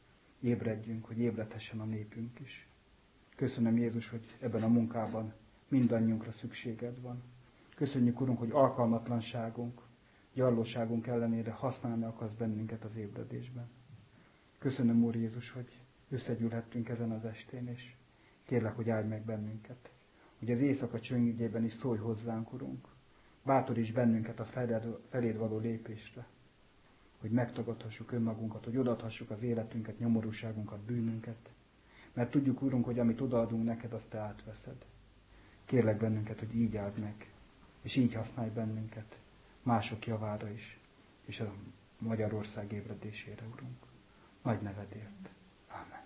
Speaker 2: ébredjünk, hogy ébredhessen a népünk is. Köszönöm, Jézus, hogy ebben a munkában mindannyiunkra szükséged van. Köszönjük, Urunk, hogy alkalmatlanságunk, gyarlóságunk ellenére használni akarsz bennünket az ébredésben. Köszönöm, Úr Jézus, hogy összegyűlhettünk ezen az estén, és kérlek, hogy áldj meg bennünket. Hogy az éjszaka csöngében is szólj hozzánk, Urunk. Bátoríts bennünket a feléd, feléd való lépésre. Hogy megtagadhassuk önmagunkat, hogy odaadhassuk az életünket, nyomorúságunkat, bűnünket. Mert tudjuk, Urunk, hogy amit odaadunk neked, azt te átveszed. Kérlek bennünket, hogy így áld meg, és így használj bennünket, mások javára is, és a Magyarország ébredésére, Urunk. Nagy nevedért. Ámen.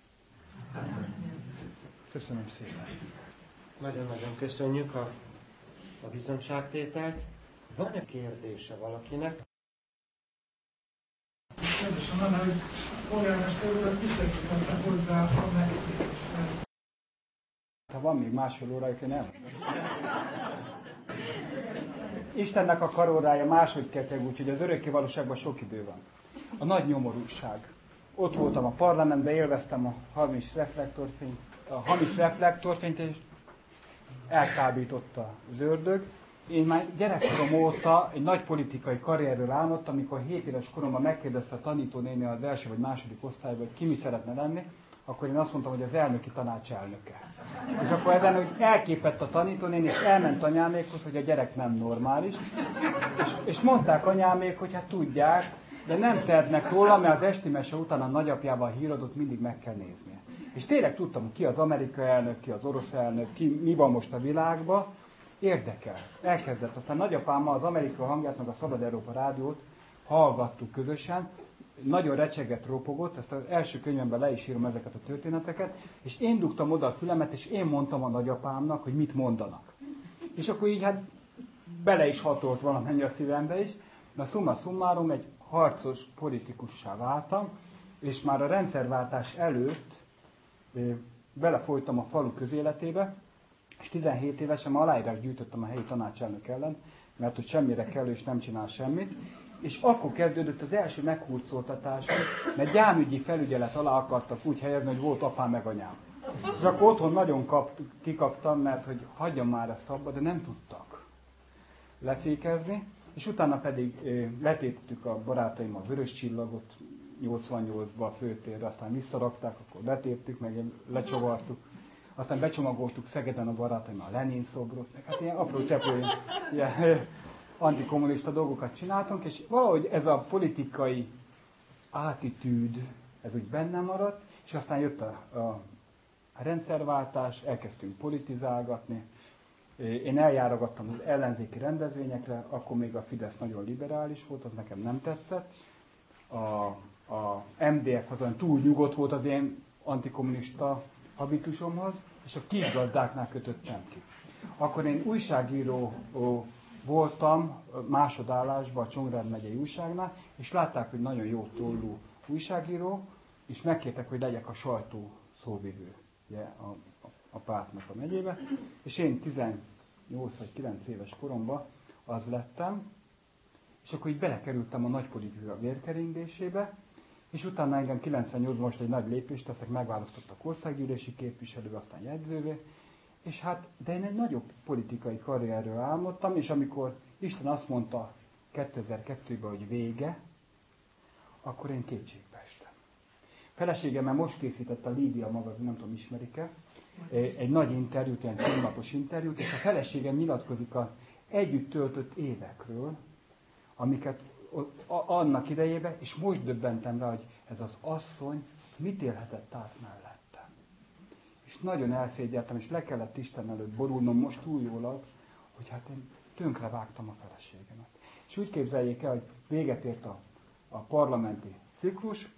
Speaker 2: Köszönöm szépen.
Speaker 1: Nagyon-nagyon köszönjük a, a bizonyságtételt. Van-e kérdése valakinek?
Speaker 3: Kérdésem lenne, hogy polgármester úr, azt biztosítottak hozzá a megítélésre.
Speaker 2: Ha van még másfél órájuk, én nem. Istennek a karórája máshogy keteg, úgyhogy az örökké valóságban sok idő van. A nagy nyomorúság. Ott voltam a parlamentben, élveztem a hamis reflektorfényt, a hamis reflektorfényt, és elkábította az ördög. Én már gyerekkorom óta egy nagy politikai karrierről álmodtam, amikor hét éves koromban megkérdezte a tanítónéni az első vagy második osztályban, hogy ki mi szeretne lenni, akkor én azt mondtam, hogy az elnöki tanács elnöke. És akkor ezen, hogy elképett a tanítónéni, és elment anyámékhoz, hogy a gyerek nem normális. És, és mondták anyámék, hogy hát tudják, de nem tehetnek róla, mert az esti mese után a nagyapjával a híradót mindig meg kell néznie. És tényleg tudtam, ki az amerikai elnök, ki az orosz elnök, ki mi van most a világban. Érdekel. Elkezdett. Aztán nagyapámmal az Amerikai Hangját, meg a Szabad Európa Rádiót hallgattuk közösen. Nagyon recsegett, ropogott, ezt az első könyvemben le is írom ezeket a történeteket, és én dugtam oda a fülemet, és én mondtam a nagyapámnak, hogy mit mondanak. És akkor így hát bele is hatolt valamennyi a szívembe is, de summa summarum egy harcos politikussá váltam, és már a rendszerváltás előtt belefolytam a falu közéletébe, és tizenhét évesen aláírás gyűjtöttem a helyi tanácselnök ellen, mert hogy semmire kellő és nem csinál semmit, és akkor kezdődött az első meghurcoltatásom, mert gyámügyi felügyelet alá akartak úgy helyezni, hogy volt apám meg anyám. És akkor otthon nagyon kap, kikaptam, mert hogy hagyjam már ezt abba, de nem tudtak lefékezni, és utána pedig letéptük a barátaim a vörös csillagot, nyolcvannyolcban a főtérre, aztán visszarakták, akkor letéptük, meg lecsavartuk. Aztán becsomagoltuk Szegeden a barátaim a Lenin szobrot, meg hát ilyen apró cseprő, ilyen antikommunista dolgokat csináltunk, és valahogy ez a politikai attitűd, ez úgy bennem maradt, és aztán jött a, a, a rendszerváltás, elkezdtünk politizálgatni. Én eljárogattam az ellenzéki rendezvényekre, akkor még a Fidesz nagyon liberális volt, az nekem nem tetszett. A, a em dé ef az olyan túl nyugodt volt az én antikommunista habitusomhoz, és a kisgazdáknál kötöttem ki. Akkor én újságíró voltam másodállásban a Csongrád megyei újságnál, és látták, hogy nagyon jó tollú újságíró, és megkértek, hogy legyek a sajtó szóvivő ugye, a, a, a pártnak a megyébe, és én tizennyolc vagy kilenc éves koromban az lettem, és akkor így belekerültem a nagypolitika vérkeringésébe, és utána engem kilencvennyolcban most egy nagy lépést teszek, megválasztottak országgyűlési képviselő, aztán jegyzővé, és hát, de én egy nagyobb politikai karrierről álmodtam, és amikor Isten azt mondta kétezer-kettőben, hogy vége, akkor én kétségbe estem. Feleségemmel most készített a Lídia magazin, nem tudom, ismerik-e, egy nagy interjút, ilyen címlapos interjút, és a feleségem nyilatkozik az együtt töltött évekről, amiket annak idejében, és most döbbentem rá, hogy ez az asszony mit élhetett át mellettem. És nagyon elszégyeltem, és le kellett Isten előtt borulnom most túljólag, hogy hát én tönkre vágtam a feleségemet. És úgy képzeljék el, hogy véget ért a, a parlamenti ciklus,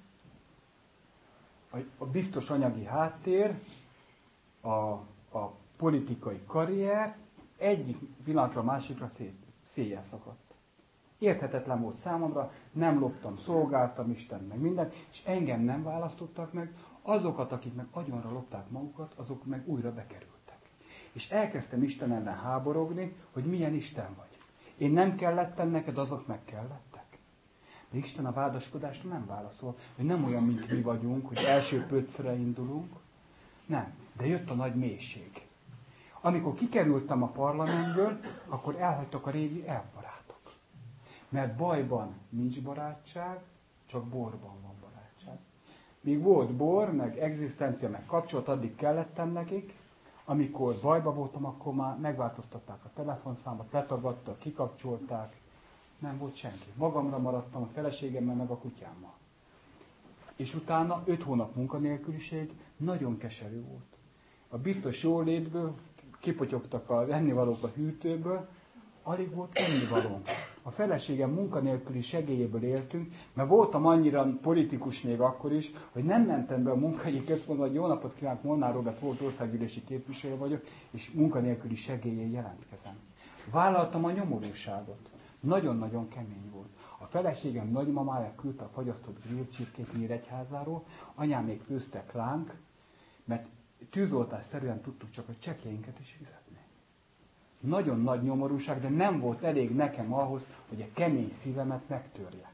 Speaker 2: a, a biztos anyagi háttér, a, a politikai karrier, egyik pillanatra a másikra szét, széjjel szakadt. Érthetetlen volt számomra, nem loptam, szolgáltam Isten meg mindent, és engem nem választottak meg, azokat, akik meg agyonra lopták magukat, azok meg újra bekerültek. És elkezdtem Isten ellen háborogni, hogy milyen Isten vagy. Én nem kellettem neked, azok meg kellettek. De Isten a vádaskodásra nem válaszol, hogy nem olyan, mint mi vagyunk, hogy első pöccre indulunk. Nem, de jött a nagy mélység. Amikor kikerültem a parlamentből, akkor elhagytak a régi elbarátok. Mert bajban nincs barátság, csak borban van barátság. Míg volt bor, meg egzisztencia, meg kapcsolat, addig kellettem nekik. Amikor bajba voltam, akkor már megváltoztatták a telefonszámot, letagadtak, kikapcsolták. Nem volt senki. Magamra maradtam, a feleségemmel, meg a kutyámmal. És utána öt hónap munkanélküliség nagyon keserű volt. A biztos jólétből kipotyogtak az ennivalók a hűtőből, alig volt ennivalónk. A feleségem munkanélküli segélyéből éltünk, mert voltam annyira politikus még akkor is, hogy nem mentem be a munkahelyi központba, hogy jó napot kívánok, Molnár Róbert volt országgyűlési képviselő vagyok, és munkanélküli segélyén jelentkezem. Vállaltam a nyomorúságot. Nagyon-nagyon kemény volt. A feleségem nagymamája küldte a fagyasztott grillcsirkét Nyíregyházáról, anyám még főztek ránk, mert tűzoltásszerűen tudtuk csak a csekjeinket is fizetni. Nagyon nagy nyomorúság, de nem volt elég nekem ahhoz, hogy a kemény szívemet megtörje.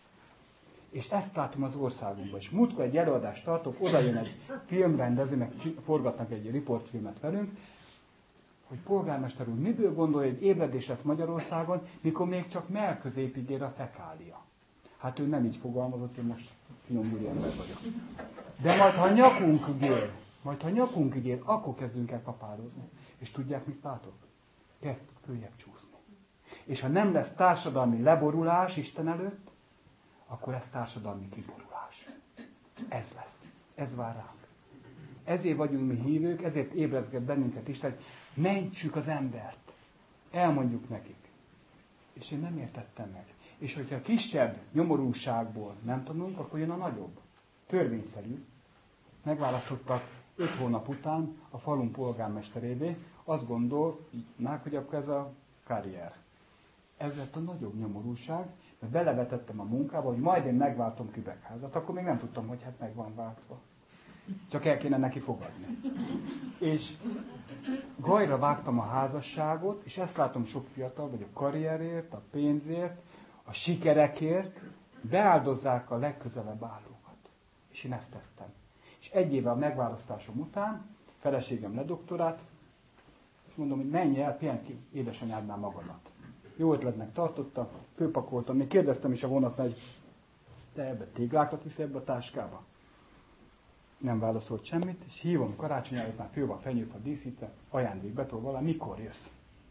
Speaker 2: És ezt látom az országunkban. És múltkor egy előadást tartok, oda jön egy filmrendező, meg forgatnak egy riportfilmet velünk, hogy polgármester úr, miből gondolja, hogy ébredés lesz Magyarországon, mikor még csak mellközépig ér a fekália. Hát ő nem így fogalmazott, én most finom ember vagyok. De majd, ha nyakunk ér, majd, ha nyakunk ér, akkor kezdünk el kapározni. És tudják, mit látok? Kezd följebb csúszni. És ha nem lesz társadalmi leborulás Isten előtt, akkor lesz társadalmi kiborulás. Ez lesz. Ez vár ránk. Ezért vagyunk mi hívők, ezért ébrezget bennünket Isten, hogy mentsük az embert. Elmondjuk nekik. És én nem értettem meg. És hogyha kisebb nyomorúságból nem tanulunk, akkor jön a nagyobb. Törvényszerű. Megválasztottak öt hónap után a falun polgármesterévé. Azt gondolnák, hogy akkor ez a karrier. Ez lett a nagyobb nyomorúság, mert belevetettem a munkába, hogy majd én megváltom Kübekházat. Akkor még nem tudtam, hogy hát meg van váltva. Csak el kéne neki fogadni. És gajra vágtam a házasságot, és ezt látom sok fiatal, hogy a karrierért, a pénzért, a sikerekért beáldozzák a legközelebb állókat. És én ezt tettem. És egy éve a megválasztásom után feleségem ledoktorált, és mondom, hogy menj el, pihenj ki édesanyádnál magadat. Jó ötletnek tartotta, főpakoltam, még kérdeztem is a vonatnál, hogy te ebbe téglákat visz ebbe a táskába? Nem válaszolt semmit, és hívom karácsony előtt, már fő van fenyőfa díszítve, ajándékbetól valami, mikor jössz?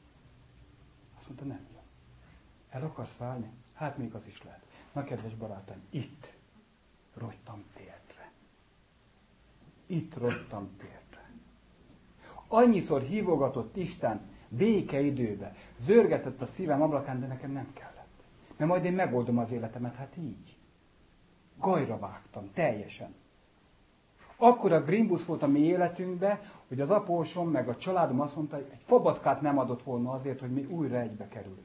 Speaker 2: Azt mondta, nem jön. El akarsz válni? Hát még az is lehet. Na, kedves barátaim, itt rogytam térdre. Itt rogytam térdre. Annyiszor hívogatott Isten békeidőbe, zörgetett a szívem ablakán, de nekem nem kellett. Mert majd én megoldom az életemet, hát így. Gajra vágtam, teljesen. Akkora grimbusz volt a mi életünkben, hogy az apósom meg a családom azt mondta, hogy egy fabatkát nem adott volna azért, hogy mi újra egybe kerülünk.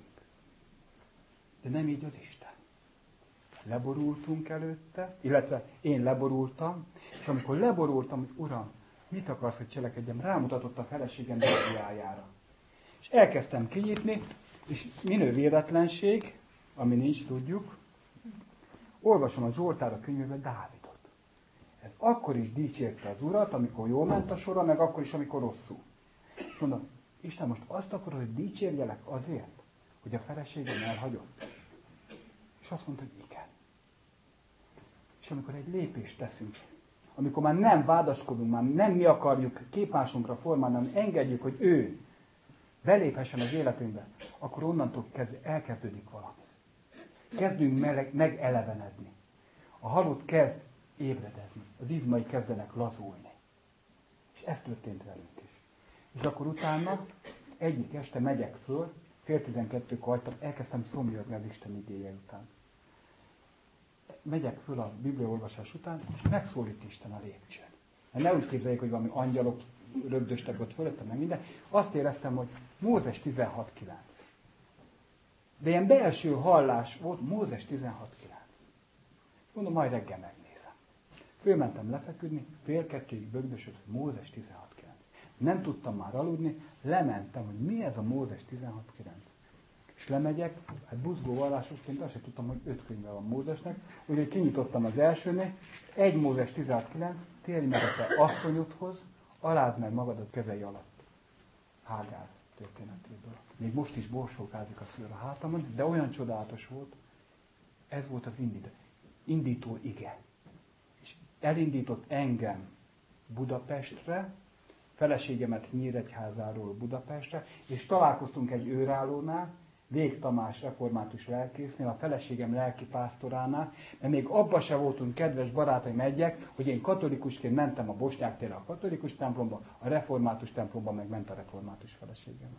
Speaker 2: De nem így az Isten. Leborultunk előtte, illetve én leborultam, és amikor leborultam, hogy Uram, mit akarsz, hogy cselekedjem, rámutatott a feleségem Bibliájára. És elkezdtem kinyitni, és minő véletlenség, ami nincs, tudjuk, olvasom a Zsoltára könyvében Dávidot. Ez akkor is dicsérte az Urat, amikor jól ment a sora, meg akkor is, amikor rosszul. És mondom, Isten, most azt akarod, hogy dicsérjelek azért, hogy a feleségem elhagyott? És azt mondta, hogy igen. És amikor egy lépést teszünk, amikor már nem vádaskodunk, már nem mi akarjuk képmásunkra formálni, hanem engedjük, hogy ő beléphessen az életünkbe, akkor onnantól kezdve elkezdődik valami. Kezdünk meleg, megelevenedni. A halott kezd ébredezni. Az izmai kezdenek lazulni. És ez történt velünk is. És akkor utána egyik este megyek föl, fél tizenkettőkor hagytam, elkezdtem szomjazni az Isten igéje után. Megyek föl a bibliaolvasás után, és megszólít Isten a lépcsőn. Ne úgy képzeljék, hogy valami angyalok rögdöstek ott fölöttem, meg minden. Azt éreztem, hogy Mózes tizenhat kilenc. De ilyen belső hallás volt, Mózes tizenhat kilenc. Mondom, majd reggel megnézem. Fölmentem lefeküdni, fél kettőig bögdösött, Mózes tizenhat kilenc. Nem tudtam már aludni, lementem, hogy mi ez a Mózes tizenhat kilenc. És lemegyek, hát buzgó vallásosként azt sem tudtam, hogy öt könyve van Mózesnek, úgyhogy kinyitottam az elsőnél, egy Mózes tizenkilenc, térj meg a te asszonyodhoz, alázd meg magad a kezei alatt. Hágár történetéből. Még most is borsókázik a szőr a hátamon, de olyan csodálatos volt, ez volt az indító, indító ige. És elindított engem Budapestre, feleségemet Nyíregyházáról Budapestre, és találkoztunk egy őrállónál, Vég Tamás református lelkésznél, a feleségem lelkipásztoránál, mert még abban se voltunk kedves barátaim egyek, hogy én katolikusként mentem a Bosnyák térre a katolikus templomba, a református templomba meg ment a református feleségem.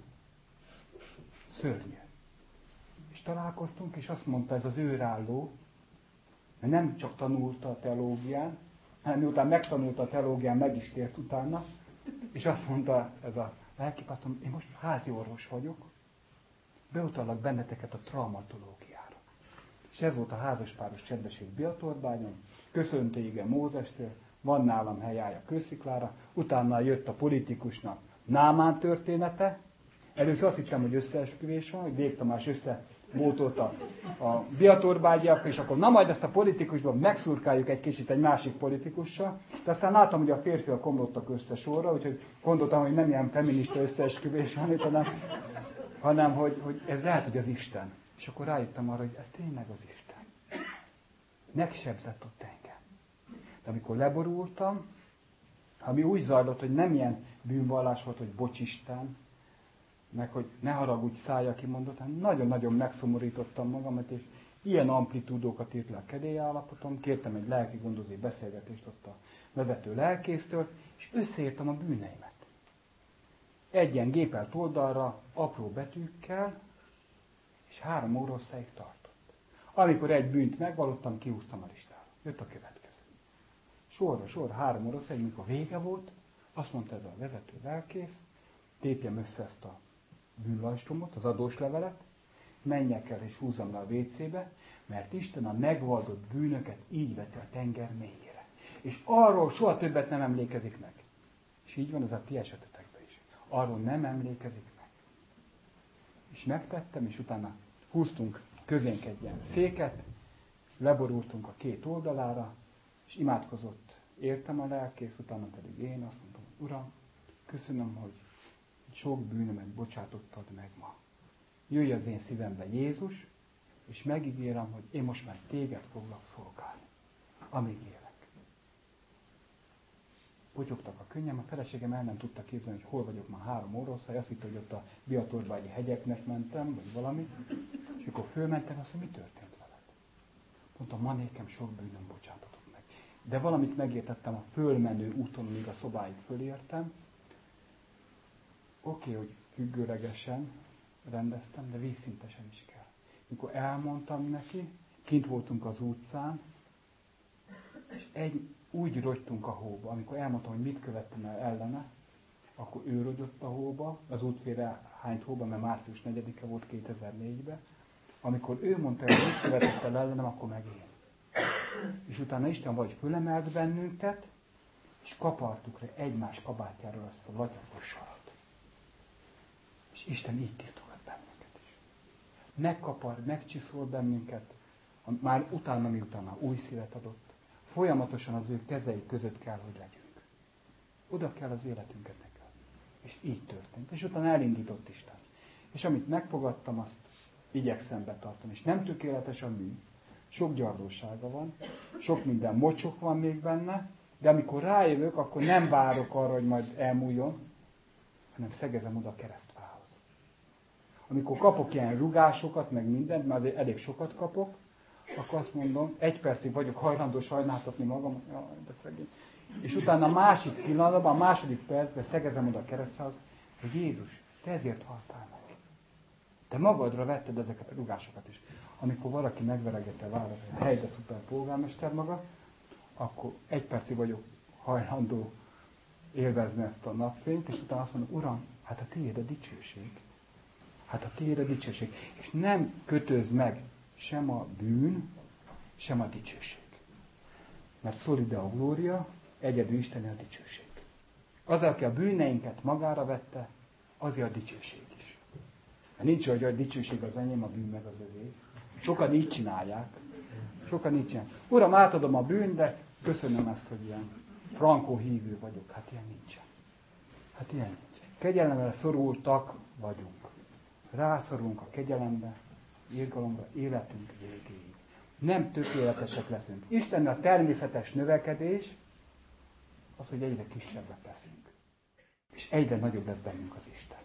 Speaker 2: Szörnyű. És találkoztunk, és azt mondta ez az őrálló, mert nem csak tanulta a teológián, hanem miután megtanulta a teológián, meg is tért utána, és azt mondta ez a lelkipásztor, én most házi orvos vagyok, beutalak benneteket a traumatológiára. És ez volt a házaspáros csendesség Biatorbányon, köszöntő ige Mózestől, van nálam helyája Kősziklára, utána jött a politikusnak Námán története, először azt hittem, hogy összeesküvés van, hogy Vég Tamás összebótolt a, a biatorbágyiakkal, és akkor na majd ezt a politikusban megszurkáljuk egy kicsit egy másik politikussal, de aztán láttam, hogy a férfiak komlottak össze sorra, úgyhogy gondoltam, hogy nem ilyen feminista összeesküvés van itt, hanem, hanem hogy, hogy ez lehet, hogy az Isten. És akkor rájöttem arra, hogy ez tényleg az Isten. Megsebzett ott engem. De amikor leborultam, ami úgy zajlott, hogy nem ilyen bűnvallás volt, hogy bocs Isten, meg hogy ne haragudj, szállja kimondott, hanem nagyon-nagyon megszomorítottam magamat, és ilyen amplitúdókat írt le a kedélyállapotom, kértem egy lelki gondozói beszélgetést ott a vezető lelkésztől, és összeírtam a bűneimet. Egy ilyen gépelt oldalra, apró betűkkel, és három óra összeig tartott. Amikor egy bűnt megvalottam, kihúztam a listára. Jött a következő. Sorra, sorra, három óra összeig, mikor vége volt, azt mondta ez a vezető lelkész, tépjem össze ezt a bűnlajstromot, az adós levelet, menjek el és húzzam le a vécébe, mert Isten a megvallott bűnöket így vette a tenger mélyére. És arról soha többet nem emlékezik meg. És így van ez a ti esetetekben is. Arról nem emlékezik meg. És megtettem, és utána húztunk közénk egy ilyen széket, leborultunk a két oldalára, és imádkozott. Értem a lelkész, utána pedig én azt mondtam, Uram, köszönöm, hogy sok bűnömet bocsátottad meg ma. Jöjj az én szívembe Jézus, és megígérem, hogy én most már téged foglak szolgálni, amíg élek. Potyogtak a könnyem, a feleségem el nem tudta képzelni, hogy hol vagyok már három óraszáj, azt hitte, hogy ott a Biatorbányi hegyeknek mentem, vagy valami, és akkor fölmentem, azt mondja, mi történt veled? Mondtam, ma nékem sok bűnöm bocsátatott meg. De valamit megértettem a fölmenő úton, míg a szobáig fölértem. Oké, okay, hogy függőlegesen rendeztem, de vízszintesen is kell. Mikor elmondtam neki, kint voltunk az utcán, és egy, úgy rogytunk a hóba. Amikor elmondtam, hogy mit követtem el ellene, akkor ő rogyott a hóba, az útfélre hányt hóba, mert március negyedike volt kétezer-négyben. Amikor ő mondta, hogy mit követett el ellenem, akkor meg én. És utána Isten vagy fölemelt bennünket, és kapartuk le egymás kabátjáról azt a latyakos sarat. És Isten így tisztogat bennünket is. Megkapar, megcsiszol bennünket, már utána, miutána új szívet adott. Folyamatosan az ő kezei között kell, hogy legyünk. Oda kell az életünket neki. És így történt. És utána elindított Isten. És amit megfogadtam, azt igyekszem betartani. És nem tökéletes a mű. Sok gyarlósága van, sok minden mocsok van még benne, de amikor rájövök, akkor nem várok arra, hogy majd elmúljon, hanem szegezem oda a keresztfához. Amikor kapok ilyen rugásokat, meg mindent, mert azért elég sokat kapok, akkor azt mondom, egy percig vagyok hajlandó sajnáltatni magam, jaj, de szegény. És utána a másik pillanatban, a második percben szegezem oda a keresztfához, hogy Jézus, te ezért haltál meg. Te magadra vetted ezeket a rugásokat is. Amikor valaki megveregette várat, hogy a helybe szuper polgármester maga, akkor egy percig vagyok hajlandó élvezni ezt a napfényt, és utána azt mondom, Uram, hát a tiéd a dicsőség. Hát a tiéd a dicsőség. És nem kötöz meg sem a bűn, sem a dicsőség. Mert szolide a glória, egyedül Isteni a dicsőség. Az, aki a bűneinket magára vette, azért a dicsőség is. Mert nincs olyan, hogy a dicsőség az enyém, a bűn meg az övé. Sokan így csinálják. Sokan így csinálják. Uram, átadom a bűn, de köszönöm ezt, hogy ilyen frankó hívő vagyok. Hát ilyen nincsen. Hát ilyen nincsen. Kegyelemre szorultak vagyunk. Rászorulunk a kegyelembe, irgalomra, életünk végéig. Nem tökéletesek leszünk. Isten a természetes növekedés az, hogy egyre kisebbek leszünk. És egyre nagyobb lesz bennünk az Isten.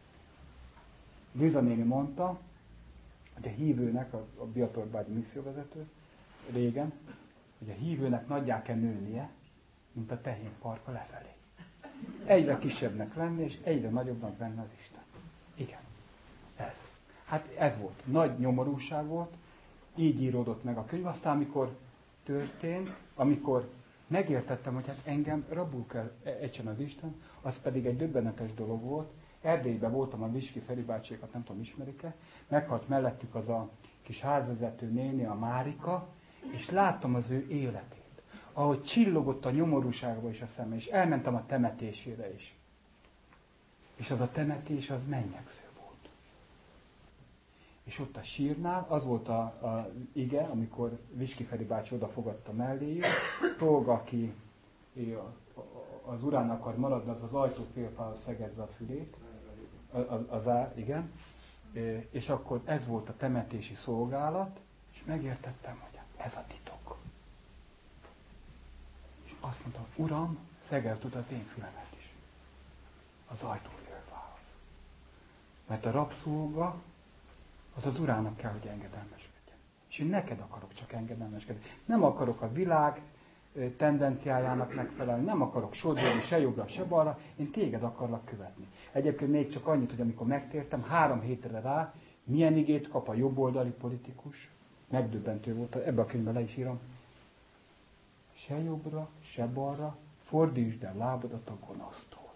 Speaker 2: Liza néni mondta, hogy a hívőnek, a, a Biatorbágyi misszióvezető régen, hogy a hívőnek nagyjá kell nőnie, mint a tehén farka lefelé. Egyre kisebbnek lenni, és egyre nagyobbnak benne az Isten. Igen. Ez. Hát ez volt. Nagy nyomorúság volt, így íródott meg a könyv. Aztán, amikor történt, amikor megértettem, hogy hát engem rabul kell ejtsen az Isten, az pedig egy döbbenetes dolog volt. Erdélyben voltam, a Viski Feri bácsékat, nem tudom, ismerik-e, meghalt mellettük az a kis házvezető néni, a Márika, és láttam az ő életét, ahogy csillogott a nyomorúságba is a szeme, és elmentem a temetésére is. És az a temetés, az mennyegző volt. És ott a sírnál, az volt a, a ige, amikor Viski Feri bácsi odafogadta melléjét, Tolga, aki az urán akar maradni, az az ajtófélfához szegezze a fülét, az, az áll, igen, és akkor ez volt a temetési szolgálat, és megértettem, hogy ez a titok. És azt mondtam, Uram, szegezd oda az én fülemet is, az ajtófélfához. Mert a rabszolga, az az urának kell, hogy engedelmeskedjen. És én neked akarok csak engedelmeskedni. Nem akarok a világ tendenciájának megfelelni, nem akarok sodródni se jobbra, se balra, én téged akarlak követni. Egyébként még csak annyit, hogy amikor megtértem, három hétre rá, milyen igét kap a jobboldali politikus, megdöbbentő volt, ebbe a könyvben le is írom, se jobbra, se balra, fordítsd el lábadat a gonosztól.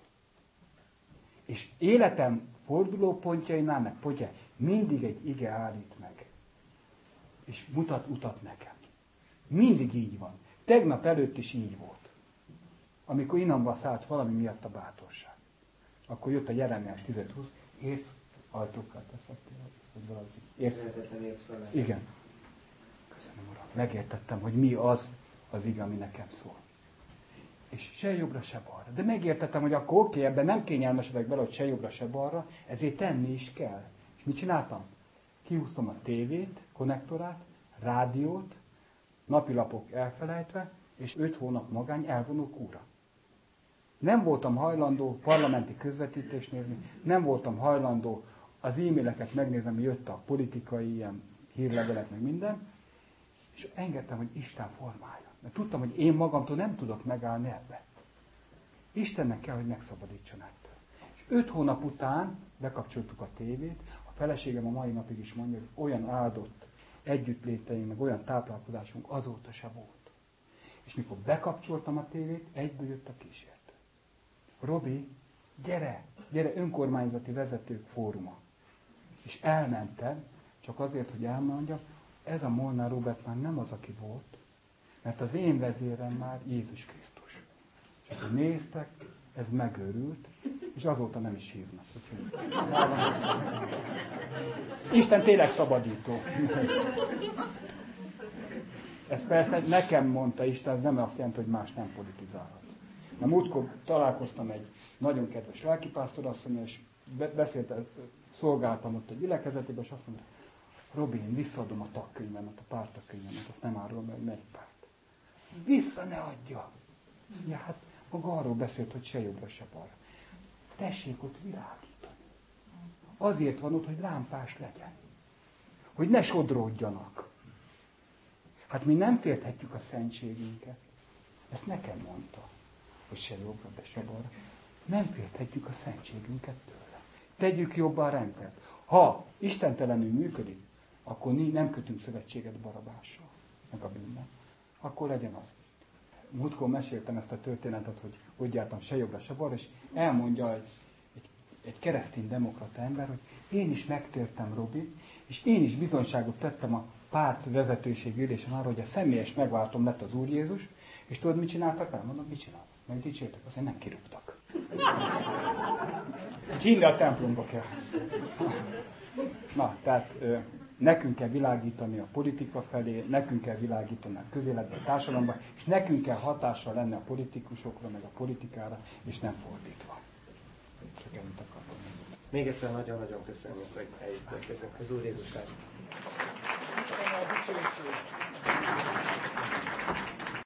Speaker 2: És életem fordulópontjainál, meg pontja, mindig egy ige állít meg. És mutat utat nekem. Mindig így van. Tegnap előtt is így volt. Amikor innamba szállt valami miatt a bátorság. Akkor jött a Jeremiás tíz húsz, érsz, ajtókkal teszettél, hogy valaki érsz. Igen. Köszönöm, Uram. Megértettem, hogy mi az az ige, ami nekem szól. És se jobbra, se balra. De megértettem, hogy akkor oké, ebben nem kényelmesedek bele, hogy se jobbra, se balra, ezért tenni is kell. És mit csináltam? Kihúztam a tévét, konnektorát, rádiót, napilapok elfelejtve, és öt hónap magány elvonó kúra. Nem voltam hajlandó parlamenti közvetítést nézni, nem voltam hajlandó az e-maileket megnézni, ami jött a politikai ilyen hírlevelek, meg minden, és engedtem, hogy Isten formálja. Mert tudtam, hogy én magamtól nem tudok megállni ebbe. Istennek kell, hogy megszabadítson ettől. És öt hónap után bekapcsoltuk a tévét, a feleségem a mai napig is mondja, hogy olyan áldott együttléteink, meg olyan táplálkozásunk azóta se volt. És mikor bekapcsoltam a tévét, egyből jött a kísértő. Robi, gyere, gyere, önkormányzati vezetők fóruma. És elmentem, csak azért, hogy elmondjam, ez a Molnár Róbert már nem az, aki volt, mert az én vezérem már Jézus Krisztus. És akkor néztek, ez megőrült, és azóta nem is hívnak. Isten tényleg szabadító. Ez persze nekem mondta Isten, ez nem azt jelenti, hogy más nem politizálhat. Na, múltkor találkoztam egy nagyon kedves lelkipásztorasszonnyal, és beszélt, szolgáltam ott egy gyülekezetében, és azt mondta, Robi, én visszaadom a tagkönyvemet, a pártagkönyvemet, azt nem árulom, mert melyik párt. Vissza ne adja! Ja, hát maga arról beszélt, hogy se jobbra, se balra. Tessék ott világítani. Azért van ott, hogy lámpás legyen. Hogy ne sodródjanak. Hát mi nem félthetjük a szentségünket. Ezt nekem mondta, hogy se jobbra, de se balra. Nem félthetjük a szentségünket tőle. Tegyük jobban a rendszert. Ha istentelenül működik, akkor nem kötünk szövetséget Barabással, meg a bűnnel. Akkor legyen az. Múltkor meséltem ezt a történetet, hogy hogy jártam se jobbra, se balra, és elmondja egy, egy, egy keresztény demokrata ember, hogy én is megtértem, Robi, és én is bizonyságot tettem a párt vezetőség ülésen arra, hogy a személyes megváltom lett az Úr Jézus, és tudod, mit csináltak vele? Mondom, mit csináltak? Meg dicsértek, azért nem kirúgtak. Hinni a templomba kell. Na, tehát ö, nekünk kell világítani a politika felé, nekünk kell világítani a közéletbe, a társadalomba, és nekünk kell hatással lenni a politikusokra, meg a politikára, és nem fordítva. Csak ennyit akartam.
Speaker 1: Még egyszer nagyon-nagyon köszönjük, hogy eljöttek ezek az Úr Jézus.
Speaker 2: Isten a dicsőség!